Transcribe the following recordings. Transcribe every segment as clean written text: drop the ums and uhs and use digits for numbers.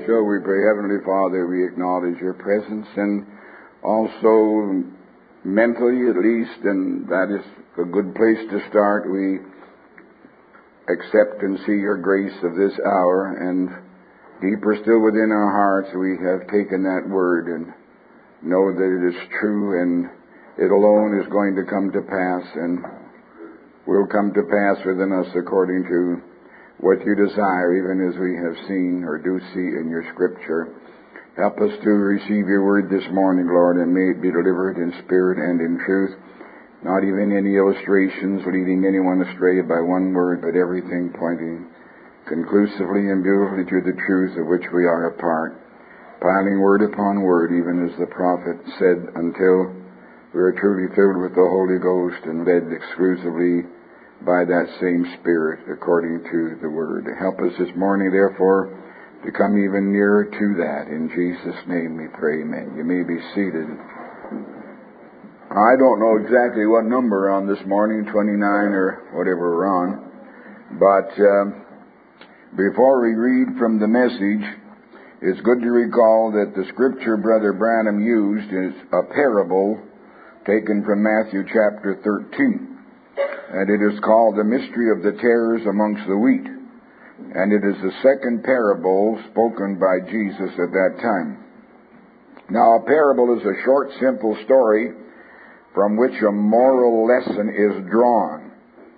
shall we pray? Heavenly Father, we acknowledge your presence, and also mentally at least, and that is a good place to start. We accept and see your grace of this hour, and deeper still within our hearts we have taken that word and know that it is true, and it alone is going to come to pass, and will come to pass within us according to what you desire, even as we have seen or do see in your Scripture. Help us to receive your word this morning, Lord, and may it be delivered in spirit and in truth, not even any illustrations leading anyone astray by one word, but everything pointing conclusively and beautifully to the truth of which we are a part, piling word upon word, even as the prophet said, until we are truly filled with the Holy Ghost and led exclusively by that same Spirit according to the Word. Help us this morning, therefore, to come even nearer to that. In Jesus' name we pray, amen. You may be seated. I don't know exactly what number on this morning, 29 or whatever we're on, but before we read from the message, it's good to recall that the scripture Brother Branham used is a parable taken from Matthew chapter 13. And it is called the mystery of the tares amongst the wheat. And it is the second parable spoken by Jesus at that time. Now, a parable is a short, simple story from which a moral lesson is drawn.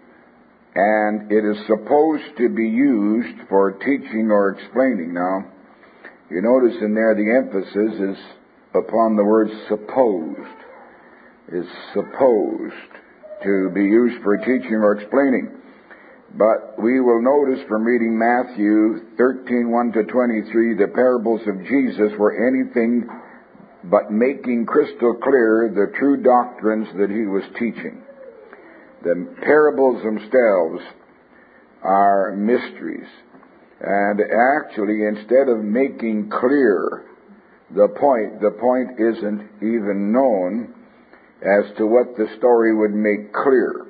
And it is supposed to be used for teaching or explaining. Now, you notice in there the emphasis is upon the word supposed. Is supposed to be used for teaching or explaining. But we will notice from reading Matthew 13:1 to 23, the parables of Jesus were anything but making crystal clear the true doctrines that he was teaching. The parables themselves are mysteries. And actually, instead of making clear the point isn't even known as to what the story would make clear.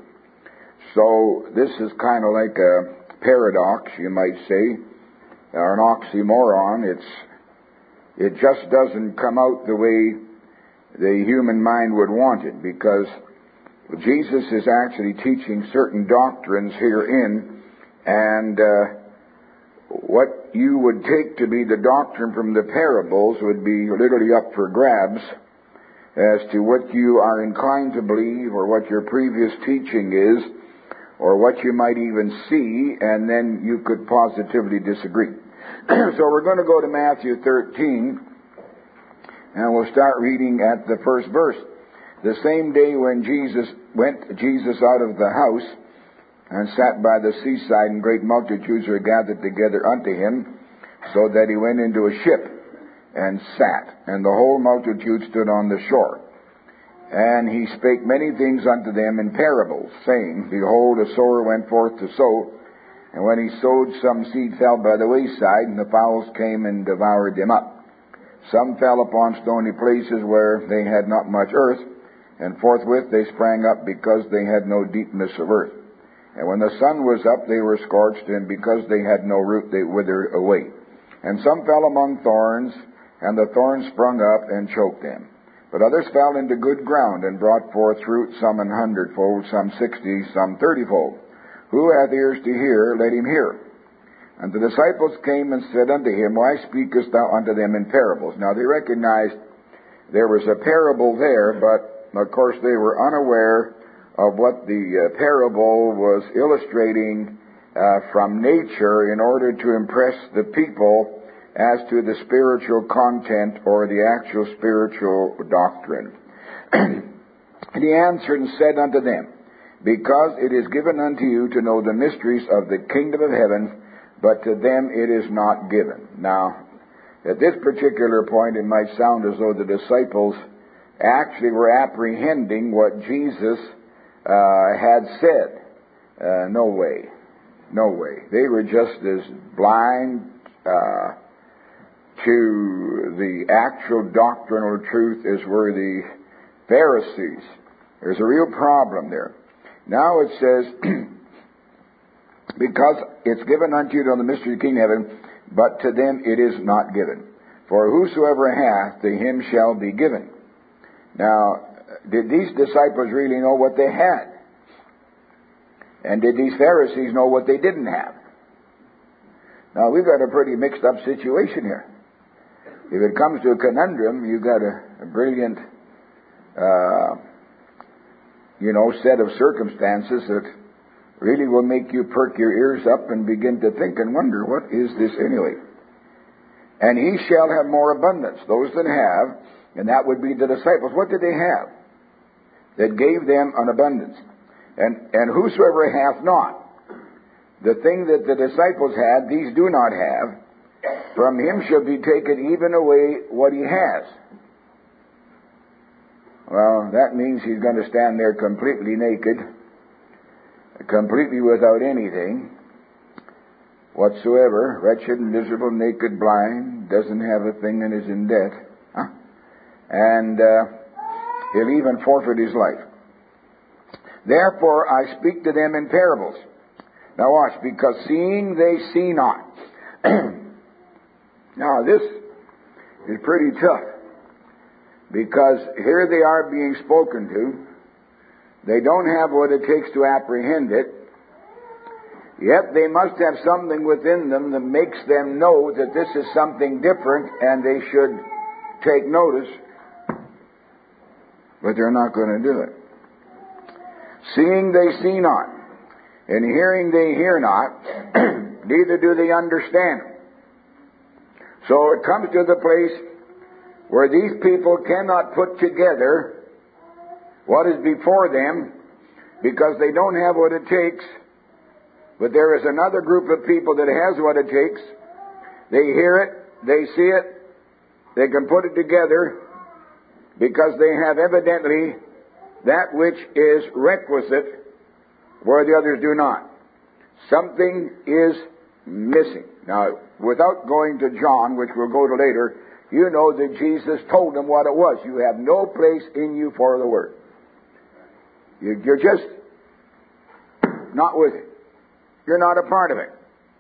So this is kind of like a paradox, you might say, or an oxymoron. It just doesn't come out the way the human mind would want it, because Jesus is actually teaching certain doctrines herein, and what you would take to be the doctrine from the parables would be literally up for grabs as to what you are inclined to believe, or what your previous teaching is, or what you might even see, and then you could positively disagree. So we're going to go to Matthew 13, and we'll start reading at the first verse. The same day when Jesus out of the house, and sat by the seaside, and great multitudes were gathered together unto him, so that he went into a ship, and sat, and the whole multitude stood on the shore. And he spake many things unto them in parables, saying, Behold, a sower went forth to sow, and when he sowed, some seed fell by the wayside, and the fowls came and devoured them up. Some fell upon stony places where they had not much earth, and forthwith they sprang up, because they had no deepness of earth. And when the sun was up, they were scorched, and because they had no root, they withered away. And some fell among thorns, and the thorns sprung up and choked them. But others fell into good ground, and brought forth fruit, some 100-fold, some 60, some 30-fold. Who hath ears to hear, let him hear. And the disciples came and said unto him, Why speakest thou unto them in parables? Now they recognized there was a parable there, but of course they were unaware of what the parable was illustrating from nature, in order to impress the people as to the spiritual content or the actual spiritual doctrine. And he answered and said unto them, Because it is given unto you to know the mysteries of the kingdom of heaven, but to them it is not given. Now, at this particular point, it might sound as though the disciples actually were apprehending what Jesus had said. No way. No way. They were just as blind to the actual doctrinal truth as were the Pharisees. There's a real problem there. Now it says, because it's given unto you to know the mystery of the kingdom of heaven, but to them it is not given. For whosoever hath, to him shall be given. Now, did these disciples really know what they had? And did these Pharisees know what they didn't have? Now, we've got a pretty mixed up situation here. If it comes to a conundrum, you've got a brilliant, set of circumstances that really will make you perk your ears up and begin to think and wonder, what is this anyway? And he shall have more abundance. Those that have, and that would be the disciples. What did they have that gave them an abundance? And whosoever hath not, the thing that the disciples had, these do not have, from him shall be taken even away what he has. Well, that means he's going to stand there completely naked, completely without anything whatsoever, wretched, miserable, naked, blind, doesn't have a thing and is in debt. And he'll even forfeit his life. Therefore I speak to them in parables. Now watch, because seeing they see not. Now this is pretty tough, because here they are being spoken to. They don't have what it takes to apprehend it, yet they must have something within them that makes them know that this is something different and they should take notice, but they're not going to do it. Seeing they see not, and hearing they hear not, neither do they understand. So it comes to the place where these people cannot put together what is before them because they don't have what it takes. But there is another group of people that has what it takes. They hear it, they see it, they can put it together because they have evidently that which is requisite where the others do not. Something is missing. Now, without going to John, which we'll go to later, you know that Jesus told them what it was. You have no place in you for the Word. You're just not with it. You're not a part of it.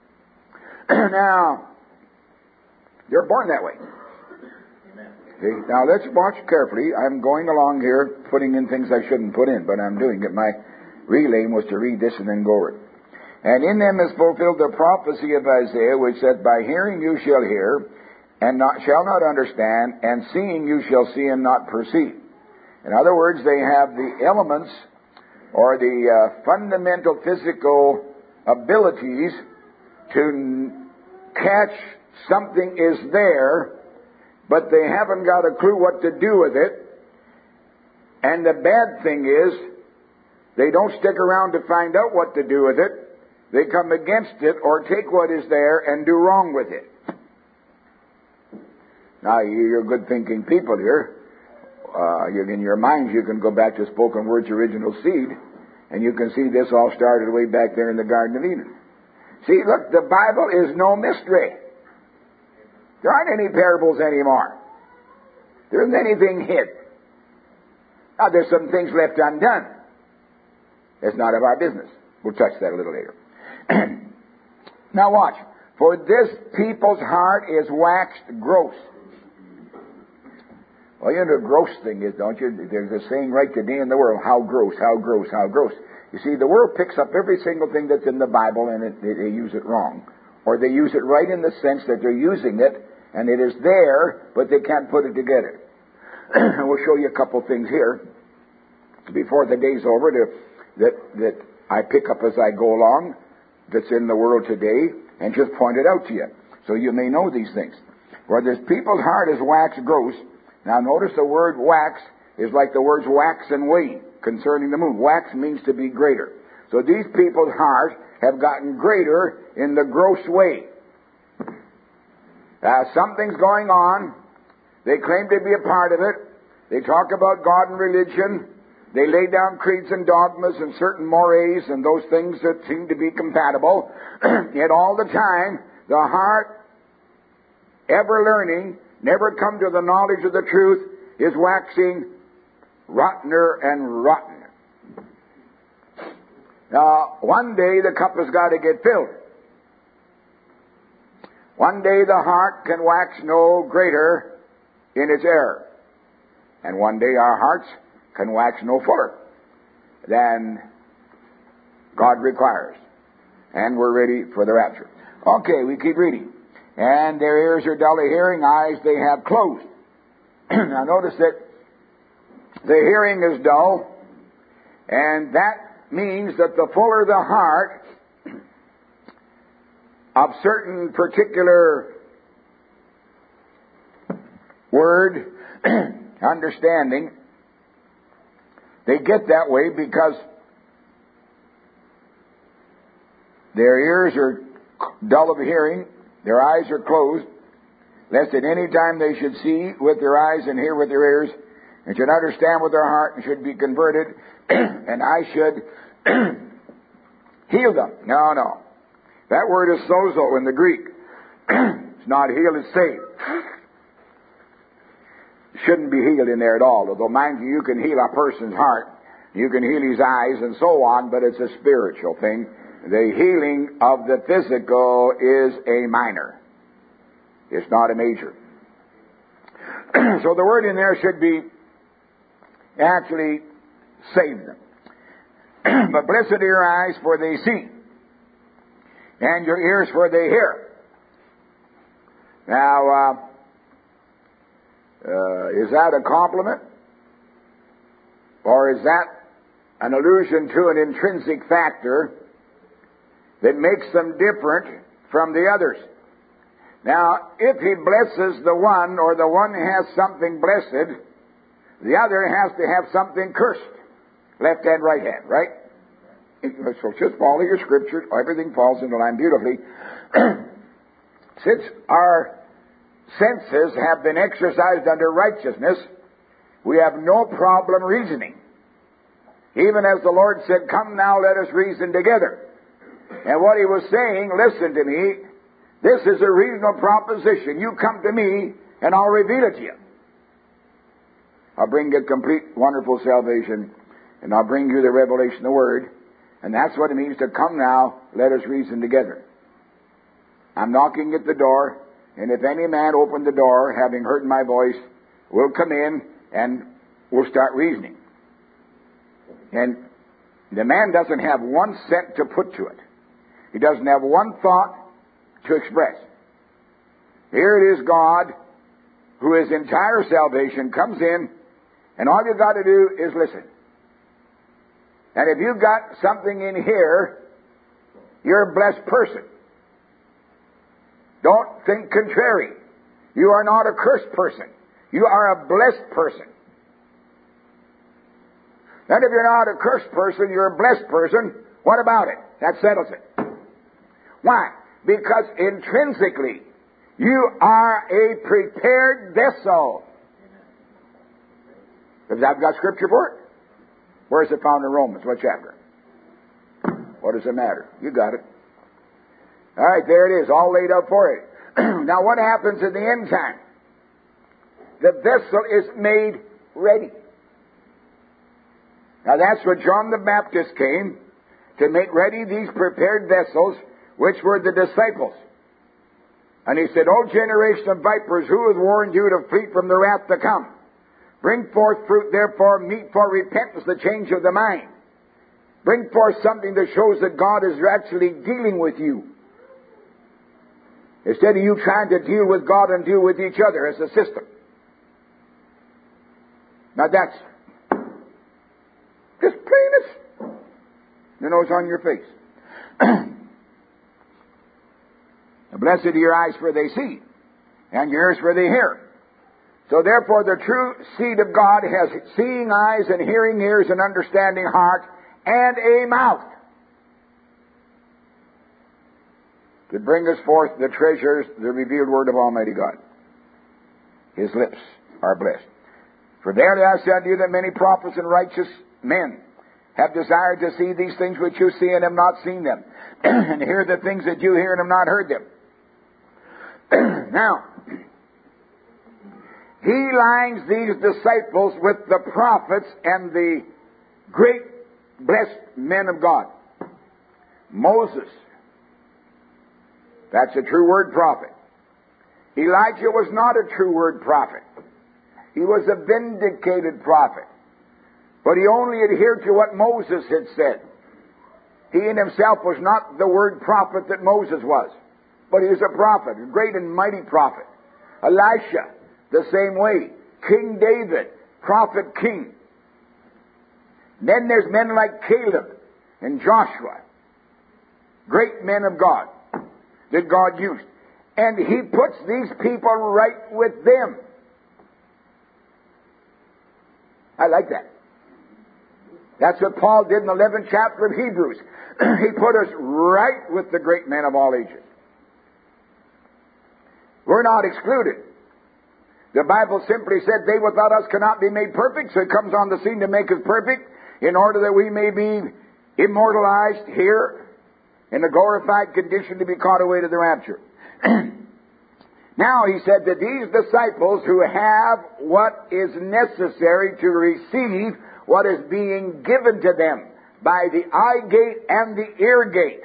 Now, you're born that way. See? Now, let's watch carefully. I'm going along here, putting in things I shouldn't put in, but I'm doing it. My real aim was to read this and then go over it. And in them is fulfilled the prophecy of Isaiah, which said, by hearing you shall hear, and shall not understand, and seeing you shall see and not perceive. In other words, they have the elements or the fundamental physical abilities to catch something is there, but they haven't got a clue what to do with it. And the bad thing is, they don't stick around to find out what to do with it. They come against it or take what is there and do wrong with it. Now, you're good thinking people here. In your minds, you can go back to Spoken Word's original seed, and you can see this all started way back there in the Garden of Eden. See, look, the Bible is no mystery. There aren't any parables anymore. There isn't anything hid. Now, there's some things left undone. It's not of our business. We'll touch that a little later. Now watch. For this people's heart is waxed gross. Well, you know the gross thing is, don't you? There's a saying right today in the world, how gross, how gross, how gross. You see, the world picks up every single thing that's in the Bible and they use it wrong. Or they use it right in the sense that they're using it, and it is there, but they can't put it together. And we'll show you a couple things here before the day's over that I pick up as I go along, that's in the world today, and just point it out to you, so you may know these things. Where this people's heart is waxed gross. Now notice the word wax is like the words wax and wane concerning the moon. Wax means to be greater. So these people's hearts have gotten greater in the gross way. Something's going on. They claim to be a part of it. They talk about God and religion. They lay down creeds and dogmas and certain mores and those things that seem to be compatible. Yet all the time, the heart, ever learning, never come to the knowledge of the truth, is waxing rottener and rottener. Now, one day the cup has got to get filled. One day the heart can wax no greater in its error. And one day our hearts can wax no fuller than God requires. And we're ready for the rapture. Okay, we keep reading. And their ears are dull of hearing, eyes they have closed. Now notice that the hearing is dull, and that means that the fuller the heart of certain particular word understanding, they get that way because their ears are dull of hearing, their eyes are closed, lest at any time they should see with their eyes and hear with their ears, and should understand with their heart and should be converted, and I should heal them. No. That word is sozo in the Greek. It's not heal, it's save. Shouldn't be healed in there at all. Although, mind you, you can heal a person's heart, you can heal his eyes and so on, but it's a spiritual thing. The healing of the physical is a minor. It's not a major. So the word in there should be actually save them. But blessed are your eyes, for they see, and your ears, for they hear. Now, is that a compliment? Or is that an allusion to an intrinsic factor that makes them different from the others? Now, if he blesses the one, or the one has something blessed, the other has to have something cursed. Left hand, right hand, right? So just follow your scripture. Everything falls into line beautifully. Since our senses have been exercised under righteousness, we have no problem reasoning. Even as the Lord said, come now, let us reason together. And what he was saying, listen to me, this is a reasonable proposition. You come to me, and I'll reveal it to you. I'll bring you complete, wonderful salvation, and I'll bring you the revelation of the Word. And that's what it means to come now, let us reason together. I'm knocking at the door, and if any man open the door, having heard my voice, will come in, and we'll start reasoning. And the man doesn't have one cent to put to it. He doesn't have one thought to express. Here it is God, who is entire salvation, comes in, and all you got to do is listen. And if you've got something in here, you're a blessed person. Don't think contrary. You are not a cursed person. You are a blessed person. And if you're not a cursed person, you're a blessed person, what about it? That settles it. Why? Because intrinsically, you are a prepared vessel. Because I've got scripture for it. Where is it found in Romans? What chapter? What does it matter? You got it. All right, there it is, all laid out for you. Now what happens in the end time? The vessel is made ready. Now that's what John the Baptist came, to make ready these prepared vessels, which were the disciples. And he said, O generation of vipers, who has warned you to flee from the wrath to come? Bring forth fruit, therefore, meet for repentance, the change of the mind. Bring forth something that shows that God is actually dealing with you. Instead of you trying to deal with God and deal with each other as a system. Now that's just plainness. You know, it's on your face. Blessed are your eyes, for they see, and your ears, for they hear. So therefore, the true seed of God has seeing eyes and hearing ears and understanding heart and a mouth to bring us forth the treasures, the revealed word of Almighty God. His lips are blessed. For verily I say unto you that many prophets and righteous men have desired to see these things which you see and have not seen them, and hear the things that you hear and have not heard them. Now, he lines these disciples with the prophets and the great blessed men of God. Moses, that's a true word, prophet. Elijah was not a true word prophet. He was a vindicated prophet. But he only adhered to what Moses had said. He in himself was not the word prophet that Moses was. But he was a prophet, a great and mighty prophet. Elisha, the same way. King David, prophet king. Then there's men like Caleb and Joshua. Great men of God that God used. And he puts these people right with them. I like that. That's what Paul did in the 11th chapter of Hebrews. He put us right with the great men of all ages. We're not excluded. The Bible simply said, they without us cannot be made perfect, so he comes on the scene to make us perfect, in order that we may be immortalized here in a glorified condition to be caught away to the rapture. Now he said that these disciples who have what is necessary to receive what is being given to them by the eye gate and the ear gate.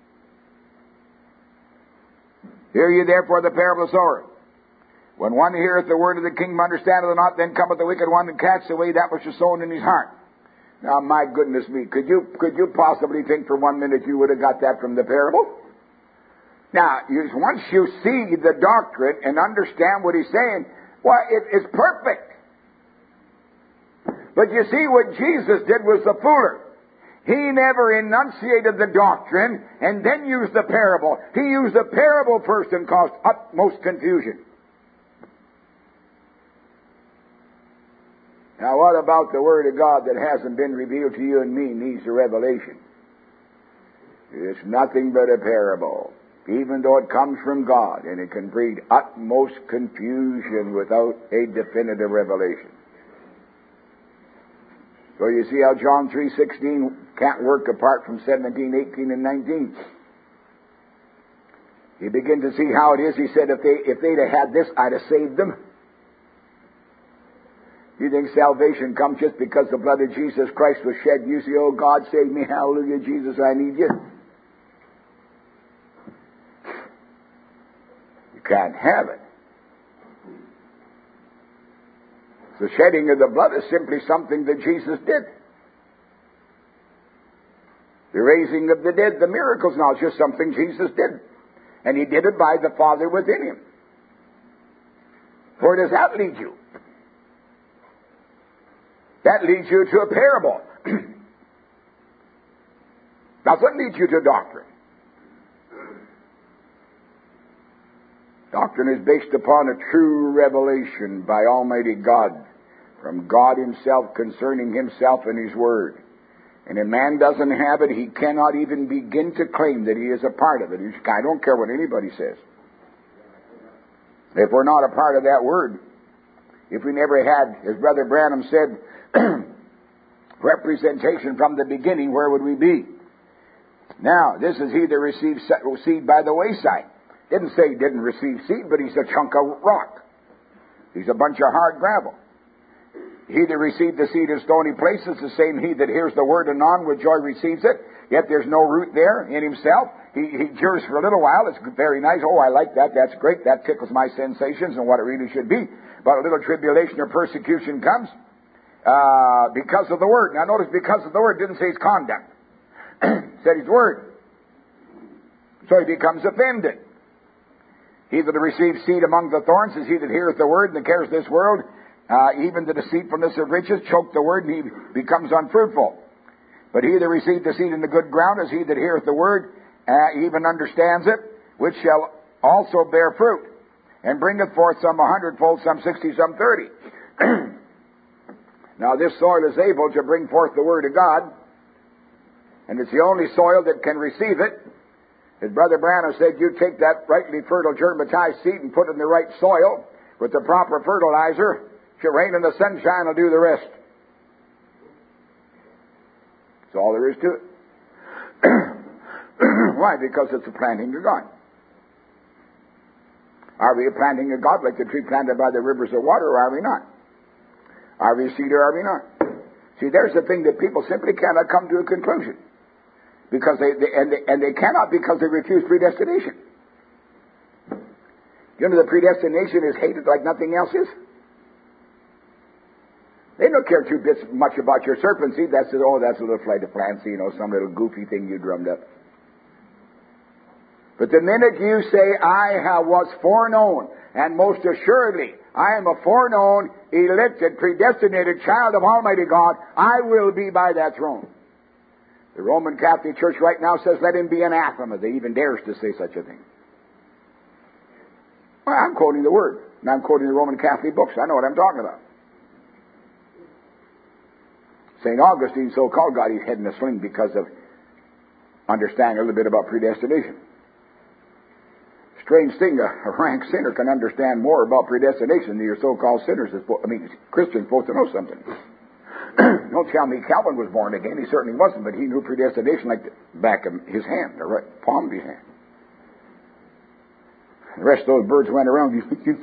Hear ye therefore the parable of the sower. When one heareth the word of the kingdom, understandeth it not, then cometh the wicked one and catcheth away that which is sown in his heart. Now, my goodness me, could you possibly think for 1 minute you would have got that from the parable? Now, once you see the doctrine and understand what he's saying, well, it's perfect. But you see, what Jesus did was the fooler. He never enunciated the doctrine and then used the parable. He used the parable first and caused utmost confusion. Now, what about the Word of God that hasn't been revealed to you and me needs a revelation? It's nothing but a parable, even though it comes from God, and it can breed utmost confusion without a definitive revelation. So you see how John 3:16 can't work apart from 17, 18, and 19. You begin to see how it is. He said, if they'd have had this, I'd have saved them. You think salvation comes just because the blood of Jesus Christ was shed? You say, oh, God, save me. Hallelujah, Jesus, I need you. You can't have it. The shedding of the blood is simply something that Jesus did. The raising of the dead, the miracles now, is just something Jesus did. And he did it by the Father within him. Where does that lead you? That leads you to a parable. Doesn't lead you to doctrine. Doctrine is based upon a true revelation by Almighty God, from God himself concerning himself and his Word. And if man doesn't have it, he cannot even begin to claim that he is a part of it. I don't care what anybody says. If we're not a part of that Word, if we never had, as Brother Branham said, representation from the beginning, where would we be? Now, this is he that receives seed by the wayside. Didn't say he didn't receive seed, but he's a chunk of rock. He's a bunch of hard gravel. He that received the seed in stony places, the same he that hears the word anon with joy receives it, yet there's no root there in himself. He hears for a little while, it's very nice, oh, I like that, that's great, that tickles my sensations and what it really should be. But a little tribulation or persecution comes because of the word. Now notice, because of the word, didn't say his conduct. Said his word. So he becomes offended. He that receives seed among the thorns is he that heareth the word and the cares of this world, even the deceitfulness of riches, choke the word, and he becomes unfruitful. But he that received the seed in the good ground is he that heareth the word, even understands it, which shall also bear fruit, and bringeth forth some 100-fold, some 60, some 30. Now this soil is able to bring forth the word of God, and it's the only soil that can receive it. As Brother Branham said, you take that rightly fertile germatized seed and put it in the right soil with the proper fertilizer. If it rain and the sunshine will do the rest. That's all there is to it. Why? Because it's a planting of God. Are we a planting of God like the tree planted by the rivers of water, or are we not? Are we a seed or are we not? See, there's the thing that people simply cannot come to a conclusion. Because they cannot, because they refuse predestination. You know, the predestination is hated like nothing else is. They don't care too much about your serpent seed. That's a little flight of fancy, some little goofy thing you drummed up. But the minute you say, I was foreknown, and most assuredly, I am a foreknown, elected, predestinated child of Almighty God, I will be by that throne. The Roman Catholic Church right now says, let him be anathema. They even dares to say such a thing. Well, I'm quoting the Word, and I'm quoting the Roman Catholic books. I know what I'm talking about. St. Augustine so-called got his head in a sling because of understanding a little bit about predestination. Strange thing, a rank sinner can understand more about predestination than your so-called sinners. Christians supposed to know something. Don't tell me Calvin was born again. He certainly wasn't, but he knew predestination like the back of his hand, the right palm of his hand. The rest of those birds went around.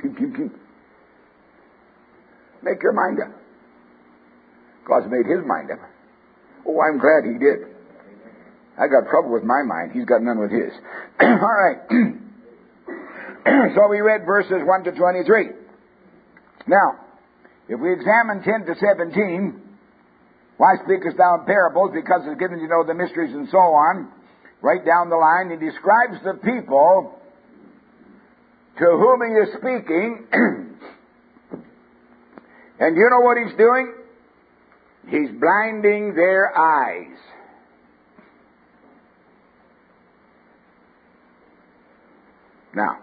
Make your mind up. God's made his mind up. Oh, I'm glad he did. I got trouble with my mind. He's got none with his. All right. So we read verses 1 to 23. Now, if we examine 10 to 17, why speakest thou in parables? Because it's given to know the mysteries and so on. Right down the line, he describes the people to whom he is speaking. And you know what he's doing? He's blinding their eyes. Now,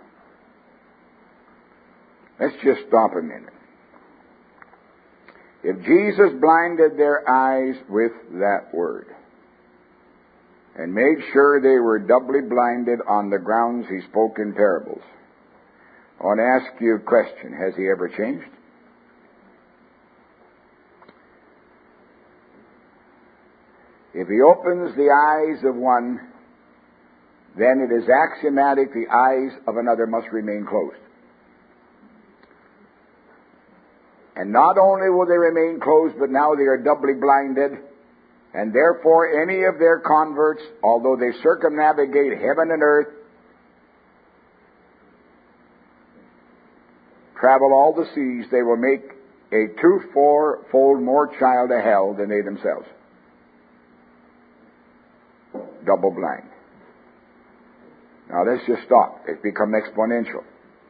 let's just stop a minute. If Jesus blinded their eyes with that word and made sure they were doubly blinded on the grounds he spoke in parables, I want to ask you a question. Has he ever changed? If he opens the eyes of one, then it is axiomatic the eyes of another must remain closed. And not only will they remain closed, but now they are doubly blinded, and therefore any of their converts, although they circumnavigate heaven and earth, travel all the seas, they will make a 2-4-fold more child of hell than they themselves. Double blind. Now let's just stop. It's become exponential.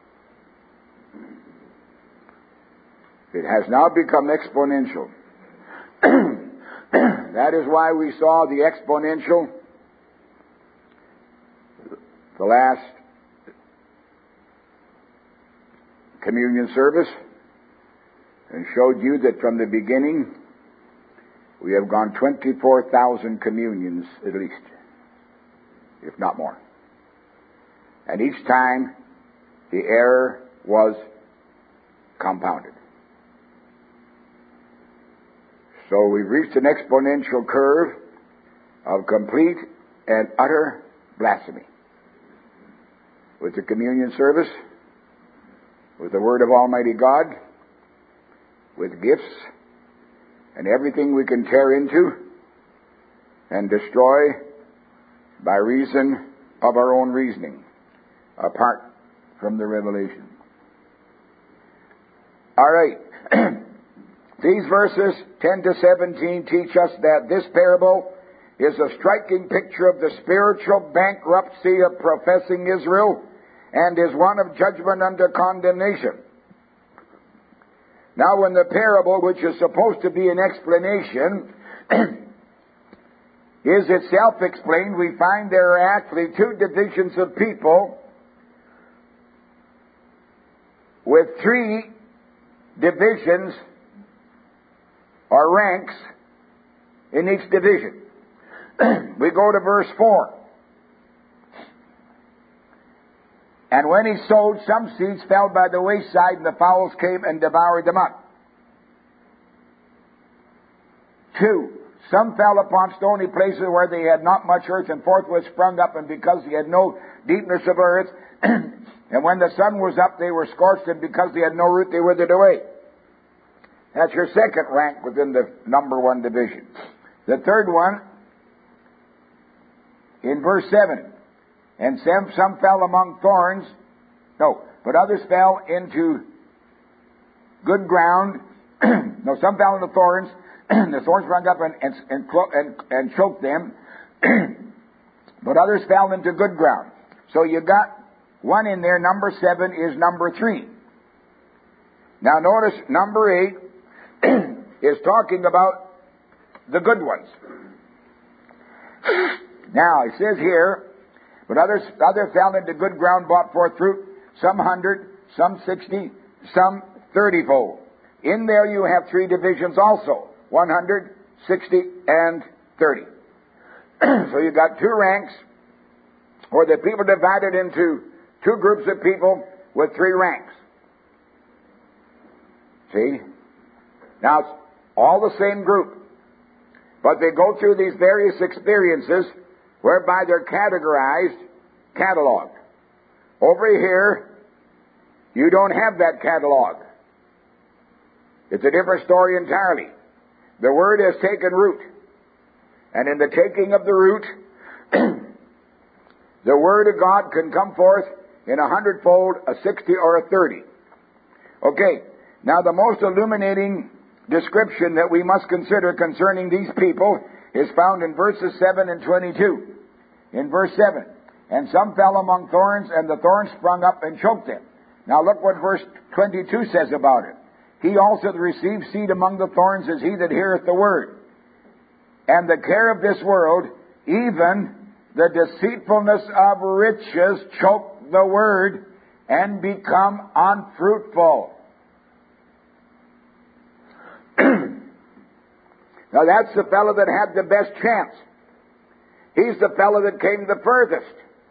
It has now become exponential. That is why we saw the exponential the last communion service and showed you that from the beginning we have gone 24,000 communions at least, if not more. And each time the error was compounded. So we've reached an exponential curve of complete and utter blasphemy. With the communion service, with the Word of Almighty God, with gifts, and everything we can tear into and destroy by reason of our own reasoning, apart from the revelation. All right. These verses 10 to 17 teach us that this parable is a striking picture of the spiritual bankruptcy of professing Israel and is one of judgment under condemnation. Now, when the parable, which is supposed to be an explanation, is itself explained, we find there are actually two divisions of people with three divisions or ranks in each division. We go to verse 4. And when he sowed, some seeds fell by the wayside, and the fowls came and devoured them up. 2. Some fell upon stony places where they had not much earth, and forthwith sprung up, and because they had no deepness of earth, and when the sun was up, they were scorched, and because they had no root, they withered away. That's your second rank within the number one division. The third one, in verse 7, and some fell among thorns, No, but others fell into good ground. No, some fell into thorns. The thorns sprung up and choked them. But others fell into good ground. So you got one in there. Number 7 is number 3. Now notice number 8 is talking about the good ones. Now it says here, but others fell into good ground, brought forth fruit, some 100, some 60, some 30-fold. In there you have 3 divisions also, 100, 60, and 30. So you got 2 ranks, or the people divided into 2 groups of people with 3 ranks. See? Now it's all the same group, but they go through these various experiences whereby they're categorized, cataloged. Over here, you don't have that catalog. It's a different story entirely. The Word has taken root. And in the taking of the root, the Word of God can come forth in 100-fold, a 60, or a 30. Okay, now the most illuminating description that we must consider concerning these people is found in verses 7 and 22. In verse 7, and some fell among thorns, and the thorns sprung up and choked them. Now look what verse 22 says about it. He also that received seed among the thorns is he that heareth the word. And the care of this world, even the deceitfulness of riches, choke the word and become unfruitful. Now that's the fellow that had the best chance. He's the fellow that came the furthest.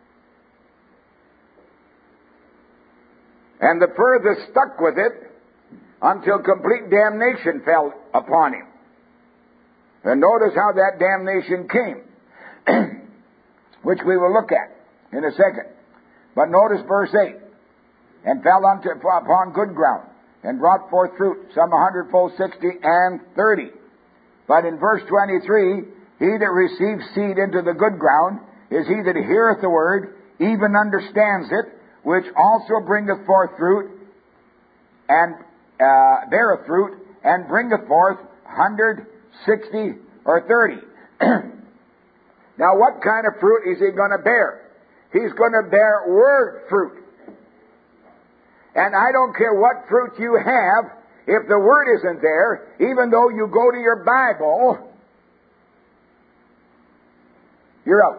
And the furthest stuck with it until complete damnation fell upon him. And notice how that damnation came, which we will look at in a second. But notice verse 8, and fell upon good ground, and brought forth fruit, some 100-fold, 60, and 30. But in verse 23, he that receives seed into the good ground is he that heareth the word, even understands it, which also bringeth forth fruit, and beareth fruit, and bringeth forth 100, 60, or 30. Now what kind of fruit is he going to bear? He's going to bear word fruit. And I don't care what fruit you have, if the word isn't there, even though you go to your Bible, you're out.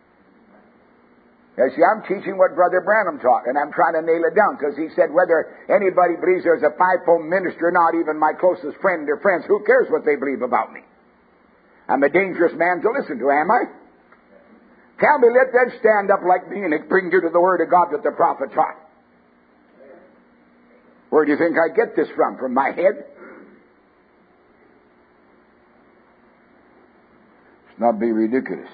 Now, see, I'm teaching what Brother Branham taught, and I'm trying to nail it down, because he said whether anybody believes there's a fivefold minister or not, even my closest friend or friends, who cares what they believe about me? I'm a dangerous man to listen to, am I? Tell me, let them stand up like me and it brings you to the Word of God that the prophet taught. Where do you think I get this from? From my head? Let's not be ridiculous.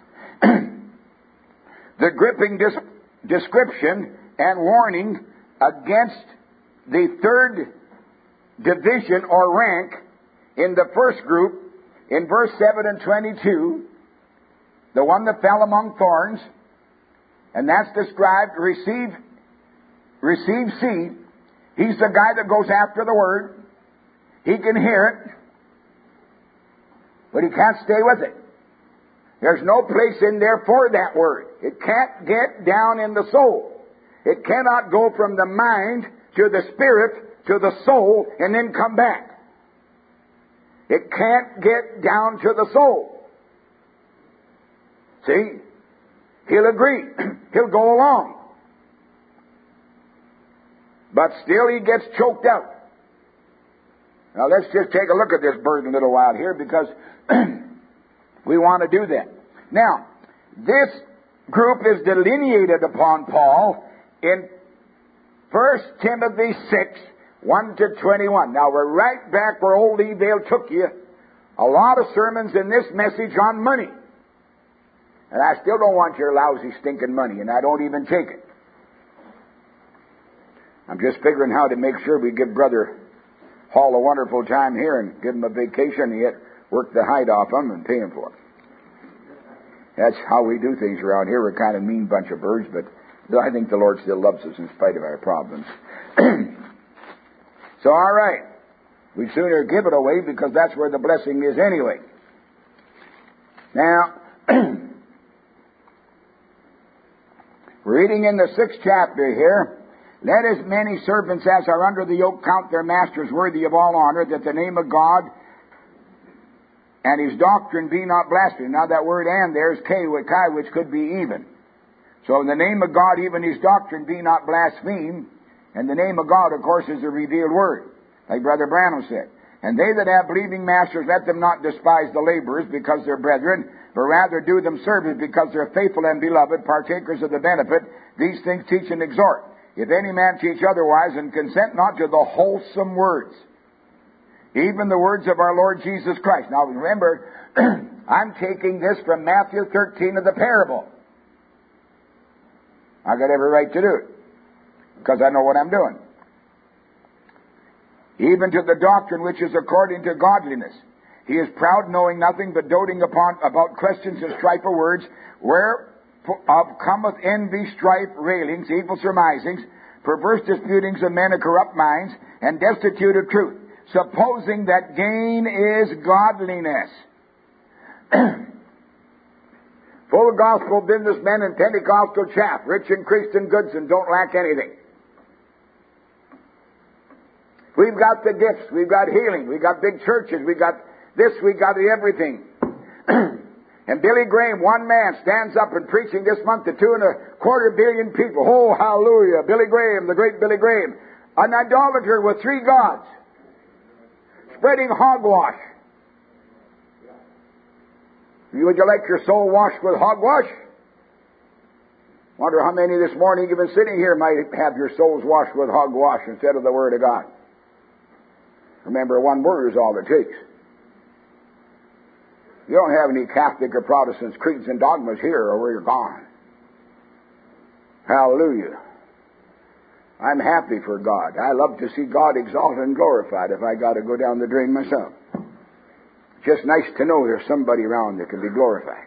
The gripping description and warning against the third division or rank in the first group, in verse 7 and 22, the one that fell among thorns, and that's described, receive seed. He's the guy that goes after the word. He can hear it, but he can't stay with it. There's no place in there for that word. It can't get down in the soul. It cannot go from the mind to the spirit to the soul and then come back. It can't get down to the soul. See? He'll agree. He'll go along. But still he gets choked out. Now let's just take a look at this bird a little while here, because we want to do that. Now, this group is delineated upon Paul in 1 Timothy 6, 1 to 21. Now, we're right back where old Evale took you. A lot of sermons in this message on money. And I still don't want your lousy, stinking money, and I don't even take it. I'm just figuring how to make sure we give Brother Hall a wonderful time here and give him a vacation, and yet work the hide off him and pay him for it. That's how we do things around here. We're kind of mean bunch of birds, but I think the Lord still loves us in spite of our problems. So, all right. We'd sooner give it away because that's where the blessing is anyway. Now, reading in the 6th chapter here, let as many servants as are under the yoke count their masters worthy of all honor, that the name of God and His doctrine be not blasphemed. Now that word "and" there is kai, which could be even. So in the name of God, even His doctrine be not blasphemed. And the name of God, of course, is the revealed word, like Brother Branham said. And they that have believing masters, let them not despise the laborers because they're brethren, but rather do them service because they're faithful and beloved, partakers of the benefit. These things teach and exhort. If any man teach otherwise, and consent not to the wholesome words, even the words of our Lord Jesus Christ. Now remember, I'm taking this from Matthew 13 of the parable. I got every right to do it, because I know what I'm doing. Even to the doctrine which is according to godliness. He is proud, knowing nothing, but doting about questions and strife of words, whereof cometh envy, strife, railings, evil surmisings, perverse disputings of men of corrupt minds, and destitute of truth, supposing that gain is godliness. Full of gospel businessmen and Pentecostal chaff, rich in Christian goods and don't lack anything. We've got the gifts, we've got healing, we've got big churches, we've got this, we've got everything. And Billy Graham, one man, stands up and preaching this month to 2.25 billion people. Oh, hallelujah. Billy Graham, the great Billy Graham. An idolater with 3 gods. Spreading hogwash. Would you like your soul washed with hogwash? Wonder how many this morning, even sitting here, might have your souls washed with hogwash instead of the Word of God. Remember, one word is all it takes. You don't have any Catholic or Protestants creeds and dogmas here, or you're gone. Hallelujah. I'm happy for God. I love to see God exalted and glorified if I got to go down the drain myself. Just nice to know there's somebody around that can be glorified.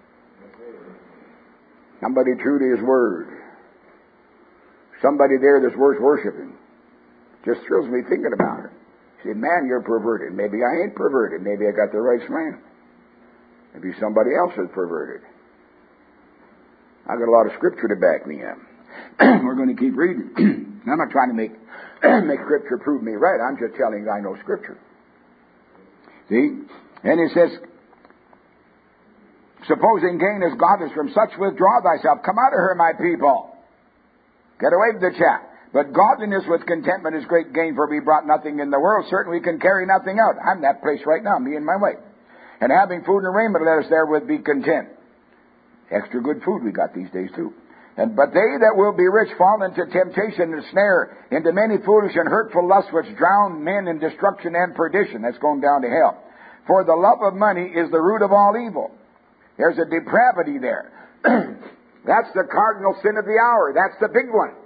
Somebody true to His Word. Somebody there that's worth worshiping. Just thrills me thinking about it. Say, man, you're perverted. Maybe I ain't perverted. Maybe I got the right slant. Maybe somebody else is perverted. I've got a lot of Scripture to back me up. We're going to keep reading. I'm not trying to make Scripture prove me right. I'm just telling you I know Scripture. See? And it says, supposing gain is godless, from such withdraw thyself. Come out of her, my people. Get away from the chat. But godliness with contentment is great gain, for we brought nothing in the world. Certainly we can carry nothing out. I'm that place right now, me and my wife. And having food and raiment, let us therewith be content. Extra good food we got these days too. But they that will be rich fall into temptation and snare, into many foolish and hurtful lusts, which drown men in destruction and perdition. That's going down to hell. For the love of money is the root of all evil. There's a depravity there. That's the cardinal sin of the hour. That's the big one.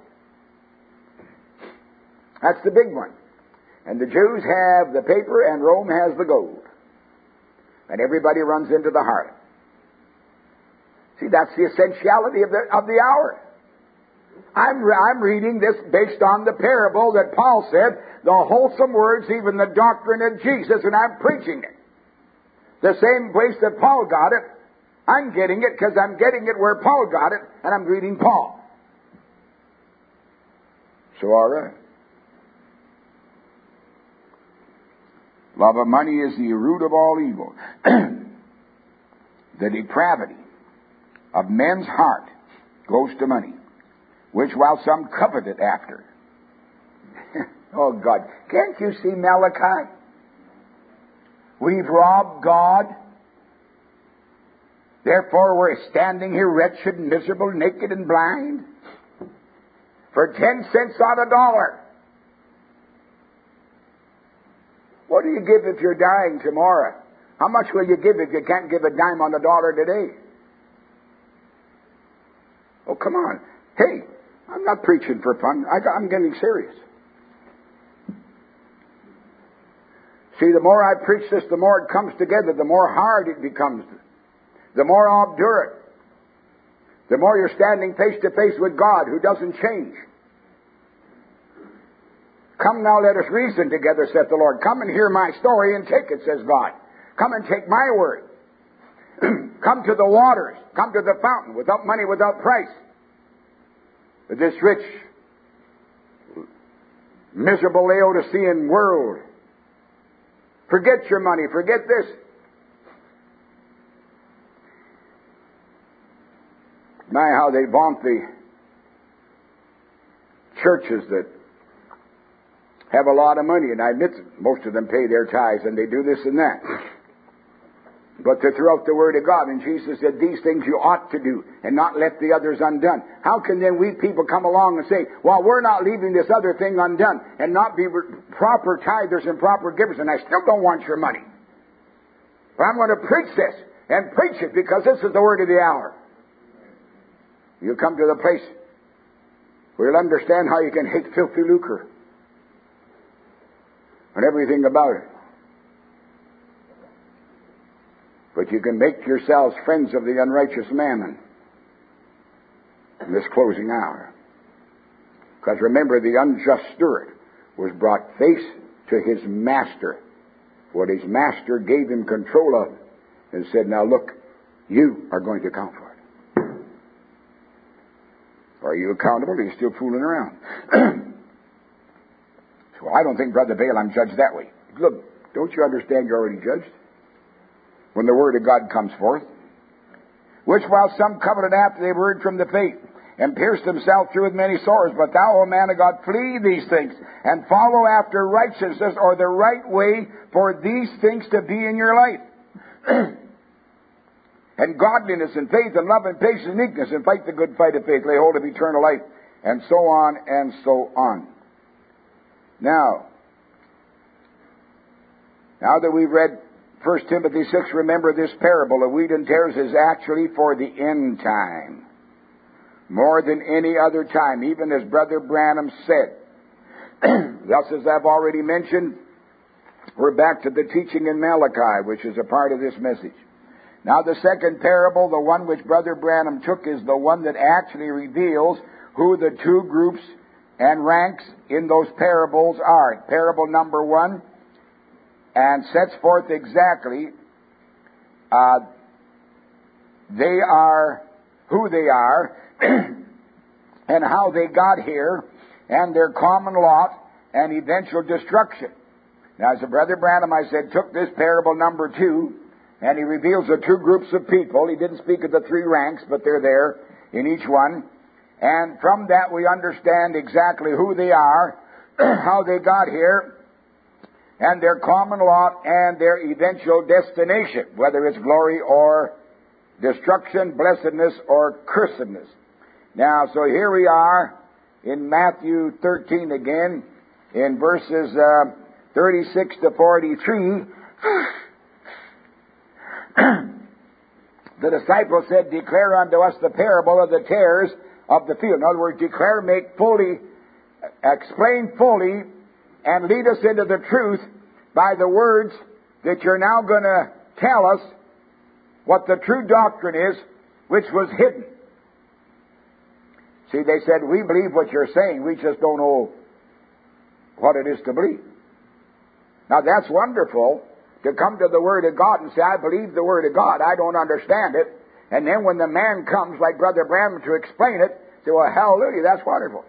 That's the big one. And the Jews have the paper and Rome has the gold. And everybody runs into the harlot. See, that's the essentiality of the hour. I'm reading this based on the parable that Paul said, the wholesome words, even the doctrine of Jesus, and I'm preaching it. The same place that Paul got it, I'm getting it because I'm getting it where Paul got it, and I'm reading Paul. So, all right. Love of money is the root of all evil. The depravity of men's heart goes to money, which while some covet it after. Oh God, can't you see Malachi? We've robbed God. Therefore we're standing here wretched, miserable, naked, and blind. For 10 cents on a dollar. What do you give if you're dying tomorrow? How much will you give if you can't give a dime on the dollar today? Oh, come on. Hey, I'm not preaching for fun. I'm getting serious. See, the more I preach this, the more it comes together, the more hard it becomes. The more obdurate. the more you're standing face to face with God, who doesn't change. Come now, let us reason together, saith the Lord. Come and hear my story and take it, says God. Come and take my word. Come to the waters. Come to the fountain, without money, without price. But this rich, miserable Laodicean world, forget your money, forget this. My, how they vaunt the churches that have a lot of money, and I admit most of them pay their tithes and they do this and that. But to throw out the Word of God, and Jesus said, these things you ought to do, and not let the others undone. How can then we people come along and say, well, we're not leaving this other thing undone, and not be proper tithers and proper givers, and I still don't want your money. But I'm going to preach this, and preach it, because this is the word of the hour. You'll come to the place where you'll understand how you can hate filthy lucre and everything about it. But you can make yourselves friends of the unrighteous mammon in this closing hour. Because remember, the unjust steward was brought face to his master, what his master gave him control of, and said, now look, you are going to account for it. Are you accountable, or are you still fooling around? So I don't think, Brother Bale, I'm judged that way. Look, don't you understand you're already judged? When the Word of God comes forth. Which while some coveted after they heard from the faith, and pierced themselves through with many sores, but thou, O man of God, flee these things, and follow after righteousness, or the right way, for these things to be in your life. And godliness, and faith, and love, and patience, and meekness, and fight the good fight of faith, lay hold of eternal life, and so on, and so on. Now that we've read 1 Timothy 6, remember this parable of wheat and tares is actually for the end time. More than any other time, even as Brother Branham said. Thus, as I've already mentioned, we're back to the teaching in Malachi, which is a part of this message. Now, the second parable, the one which Brother Branham took, is the one that actually reveals who the two groups and ranks in those parables are. Parable number 1, and sets forth exactly they are who they are and how they got here and their common lot and eventual destruction. Now, as Brother Branham, I said, took this parable number 2, and he reveals the two groups of people. He didn't speak of the 3 ranks, but they're there in each one. And from that we understand exactly who they are, how they got here, and their common lot and their eventual destination, whether it's glory or destruction, blessedness or cursedness. Now, so here we are in Matthew 13 again, in verses 36 to 43. The disciples said, declare unto us the parable of the tares of the field. In other words, declare, make fully, explain fully, and lead us into the truth by the words that you're now going to tell us what the true doctrine is, which was hidden. See, they said, we believe what you're saying, we just don't know what it is to believe. Now, that's wonderful, to come to the Word of God and say, I believe the Word of God, I don't understand it. And then when the man comes, like Brother Branham, to explain it, say, well, hallelujah, that's wonderful.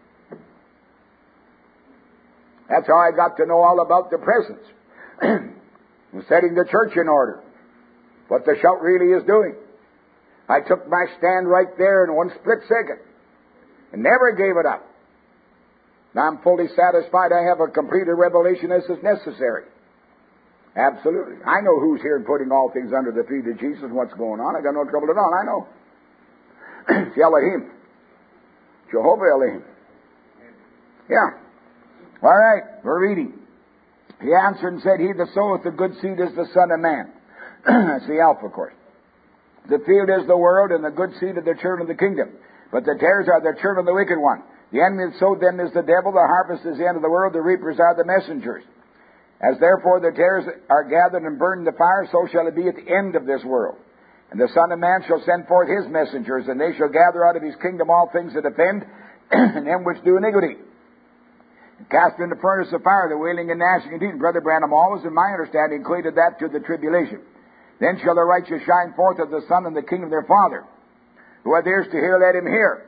That's how I got to know all about the presence. And setting the church in order. What the shout really is doing. I took my stand right there in one split second. And never gave it up. Now I'm fully satisfied I have a completed revelation as is necessary. Absolutely. I know who's here and putting all things under the feet of Jesus and what's going on. I got no trouble at all. I know. It's Elohim. Jehovah Elohim. Yeah. All right. We're reading. He answered and said, he that soweth the good seed is the Son of Man. That's the Alpha, of course. The field is the world, and the good seed of the children of the kingdom. But the tares are the children of the wicked one. The enemy that sowed them is the devil. The harvest is the end of the world. The reapers are the messengers. As therefore the tares are gathered and burned in the fire, so shall it be at the end of this world. And the Son of Man shall send forth his messengers, and they shall gather out of his kingdom all things that offend, and them which do iniquity. And cast into the furnace of fire, the wailing and gnashing of teeth. Brother Branham always, in my understanding, equated that to the tribulation. Then shall the righteous shine forth as the sun in the kingdom of their Father. Who hath ears to hear, let him hear.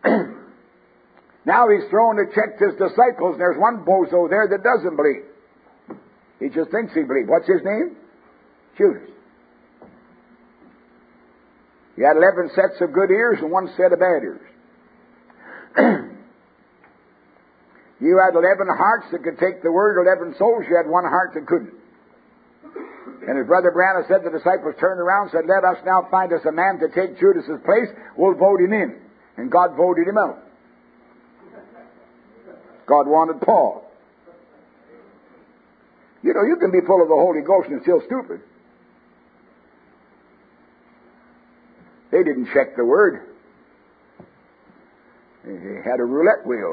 Now he's thrown to check his disciples, and there's one bozo there that doesn't believe. He just thinks he believes. What's his name? Judas. He had 11 sets of good ears and 1 set of bad ears. You had 11 hearts that could take the word, 11 souls. You had 1 heart that couldn't. And as Brother Branham said, the disciples turned around and said, let us now find us a man to take Judas's place. We'll vote him in. And God voted him out. God wanted Paul. You know, you can be full of the Holy Ghost and still stupid. They didn't check the word. They had a roulette wheel.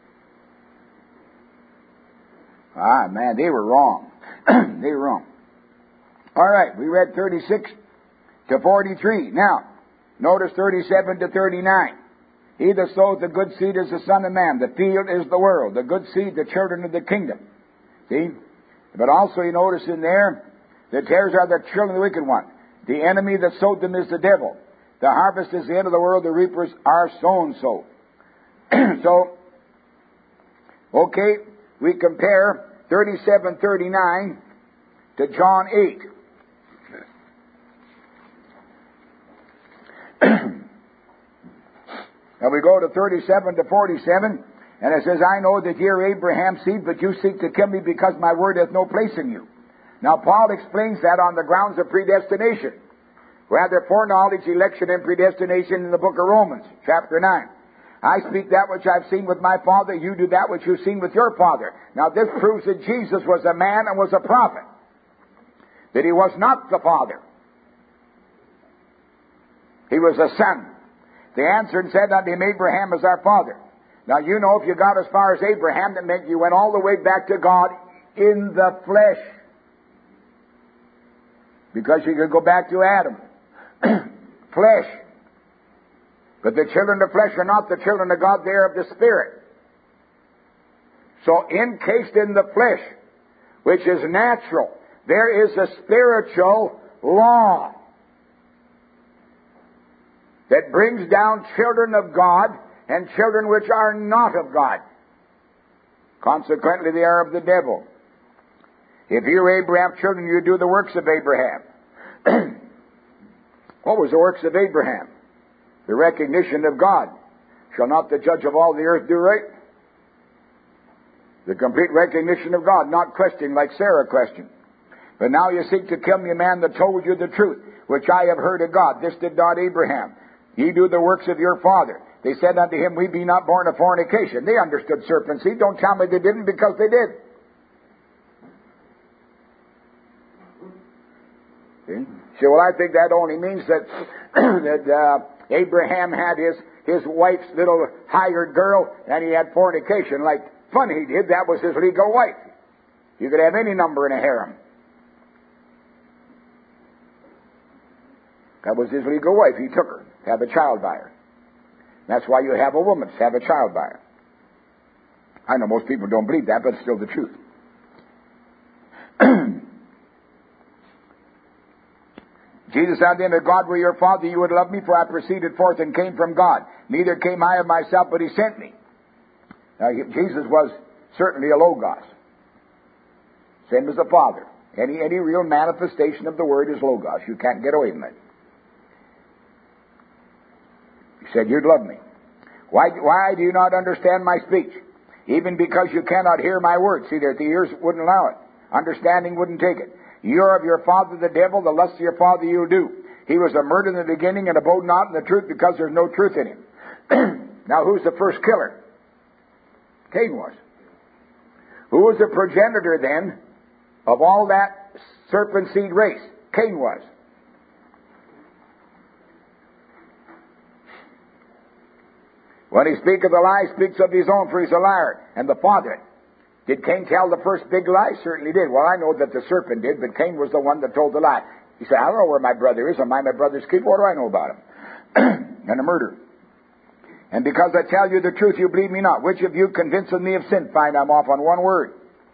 Ah, man, they were wrong. They were wrong. All right, we read 36 to 43. Now, notice 37 to 39. He that soweth the good seed is the Son of Man. The field is the world. The good seed, the children of the kingdom. See? But also you notice in there, the tares are the children of the wicked one. The enemy that sowed them is the devil. The harvest is the end of the world. The reapers are sown so. So, okay, we compare 37:39 to John 8. And we go to 37 to 47, and it says, I know that ye are Abraham's seed, but you seek to kill me because my word hath no place in you. Now, Paul explains that on the grounds of predestination. Rather, foreknowledge, election, and predestination in the book of Romans, chapter 9. I speak that which I've seen with my father, you do that which you've seen with your father. Now, this proves that Jesus was a man and was a prophet. That he was not the Father. He was a son. They answered and said unto him, Abraham is our father. Now, you know, if you got as far as Abraham, that meant you went all the way back to God in the flesh. Because you could go back to Adam. Flesh. But the children of flesh are not the children of God, they are of the Spirit. So, encased in the flesh, which is natural, there is a spiritual law that brings down children of God and children which are not of God. Consequently, they are of the devil. If you're Abraham's children, you do the works of Abraham. What was the works of Abraham? The recognition of God. Shall not the judge of all the earth do right? The complete recognition of God, not questioning like Sarah questioned. But now you seek to kill me, a man that told you the truth, which I have heard of God. This did not Abraham. Ye do the works of your father. They said unto him, we be not born of fornication. They understood serpent seed. Don't tell me they didn't, because they did. See? So, well, I think that only means that Abraham had his wife's little hired girl, and he had fornication. Like fun he did, that was his legal wife. You could have any number in a harem. That was his legal wife. He took her to have a child by her. That's why you have a woman to have a child by her. I know most people don't believe that, but it's still the truth. Jesus said unto him, if God were your Father, you would love me, for I proceeded forth and came from God. Neither came I of myself, but he sent me. Now, Jesus was certainly a Logos. Same as the Father. Any real manifestation of the Word is Logos. You can't get away from it. He said, you'd love me. Why do you not understand my speech? Even because you cannot hear my words. See, that the ears wouldn't allow it. Understanding wouldn't take it. You are of your father the devil, the lust of your father you'll do. He was a murderer in the beginning and abode not in the truth, because there's no truth in him. Now, who's the first killer? Cain was. Who was the progenitor then of all that serpent seed race? Cain was. When he speaks of the lie, he speaks of his own, for he's a liar and the father. Did Cain tell the first big lie? Certainly did. Well, I know that the serpent did, but Cain was the one that told the lie. He said, I don't know where my brother is. Am I my brother's keeper? What do I know about him? And a murderer. And because I tell you the truth, you believe me not. Which of you convinces me of sin? Find I'm off on one word.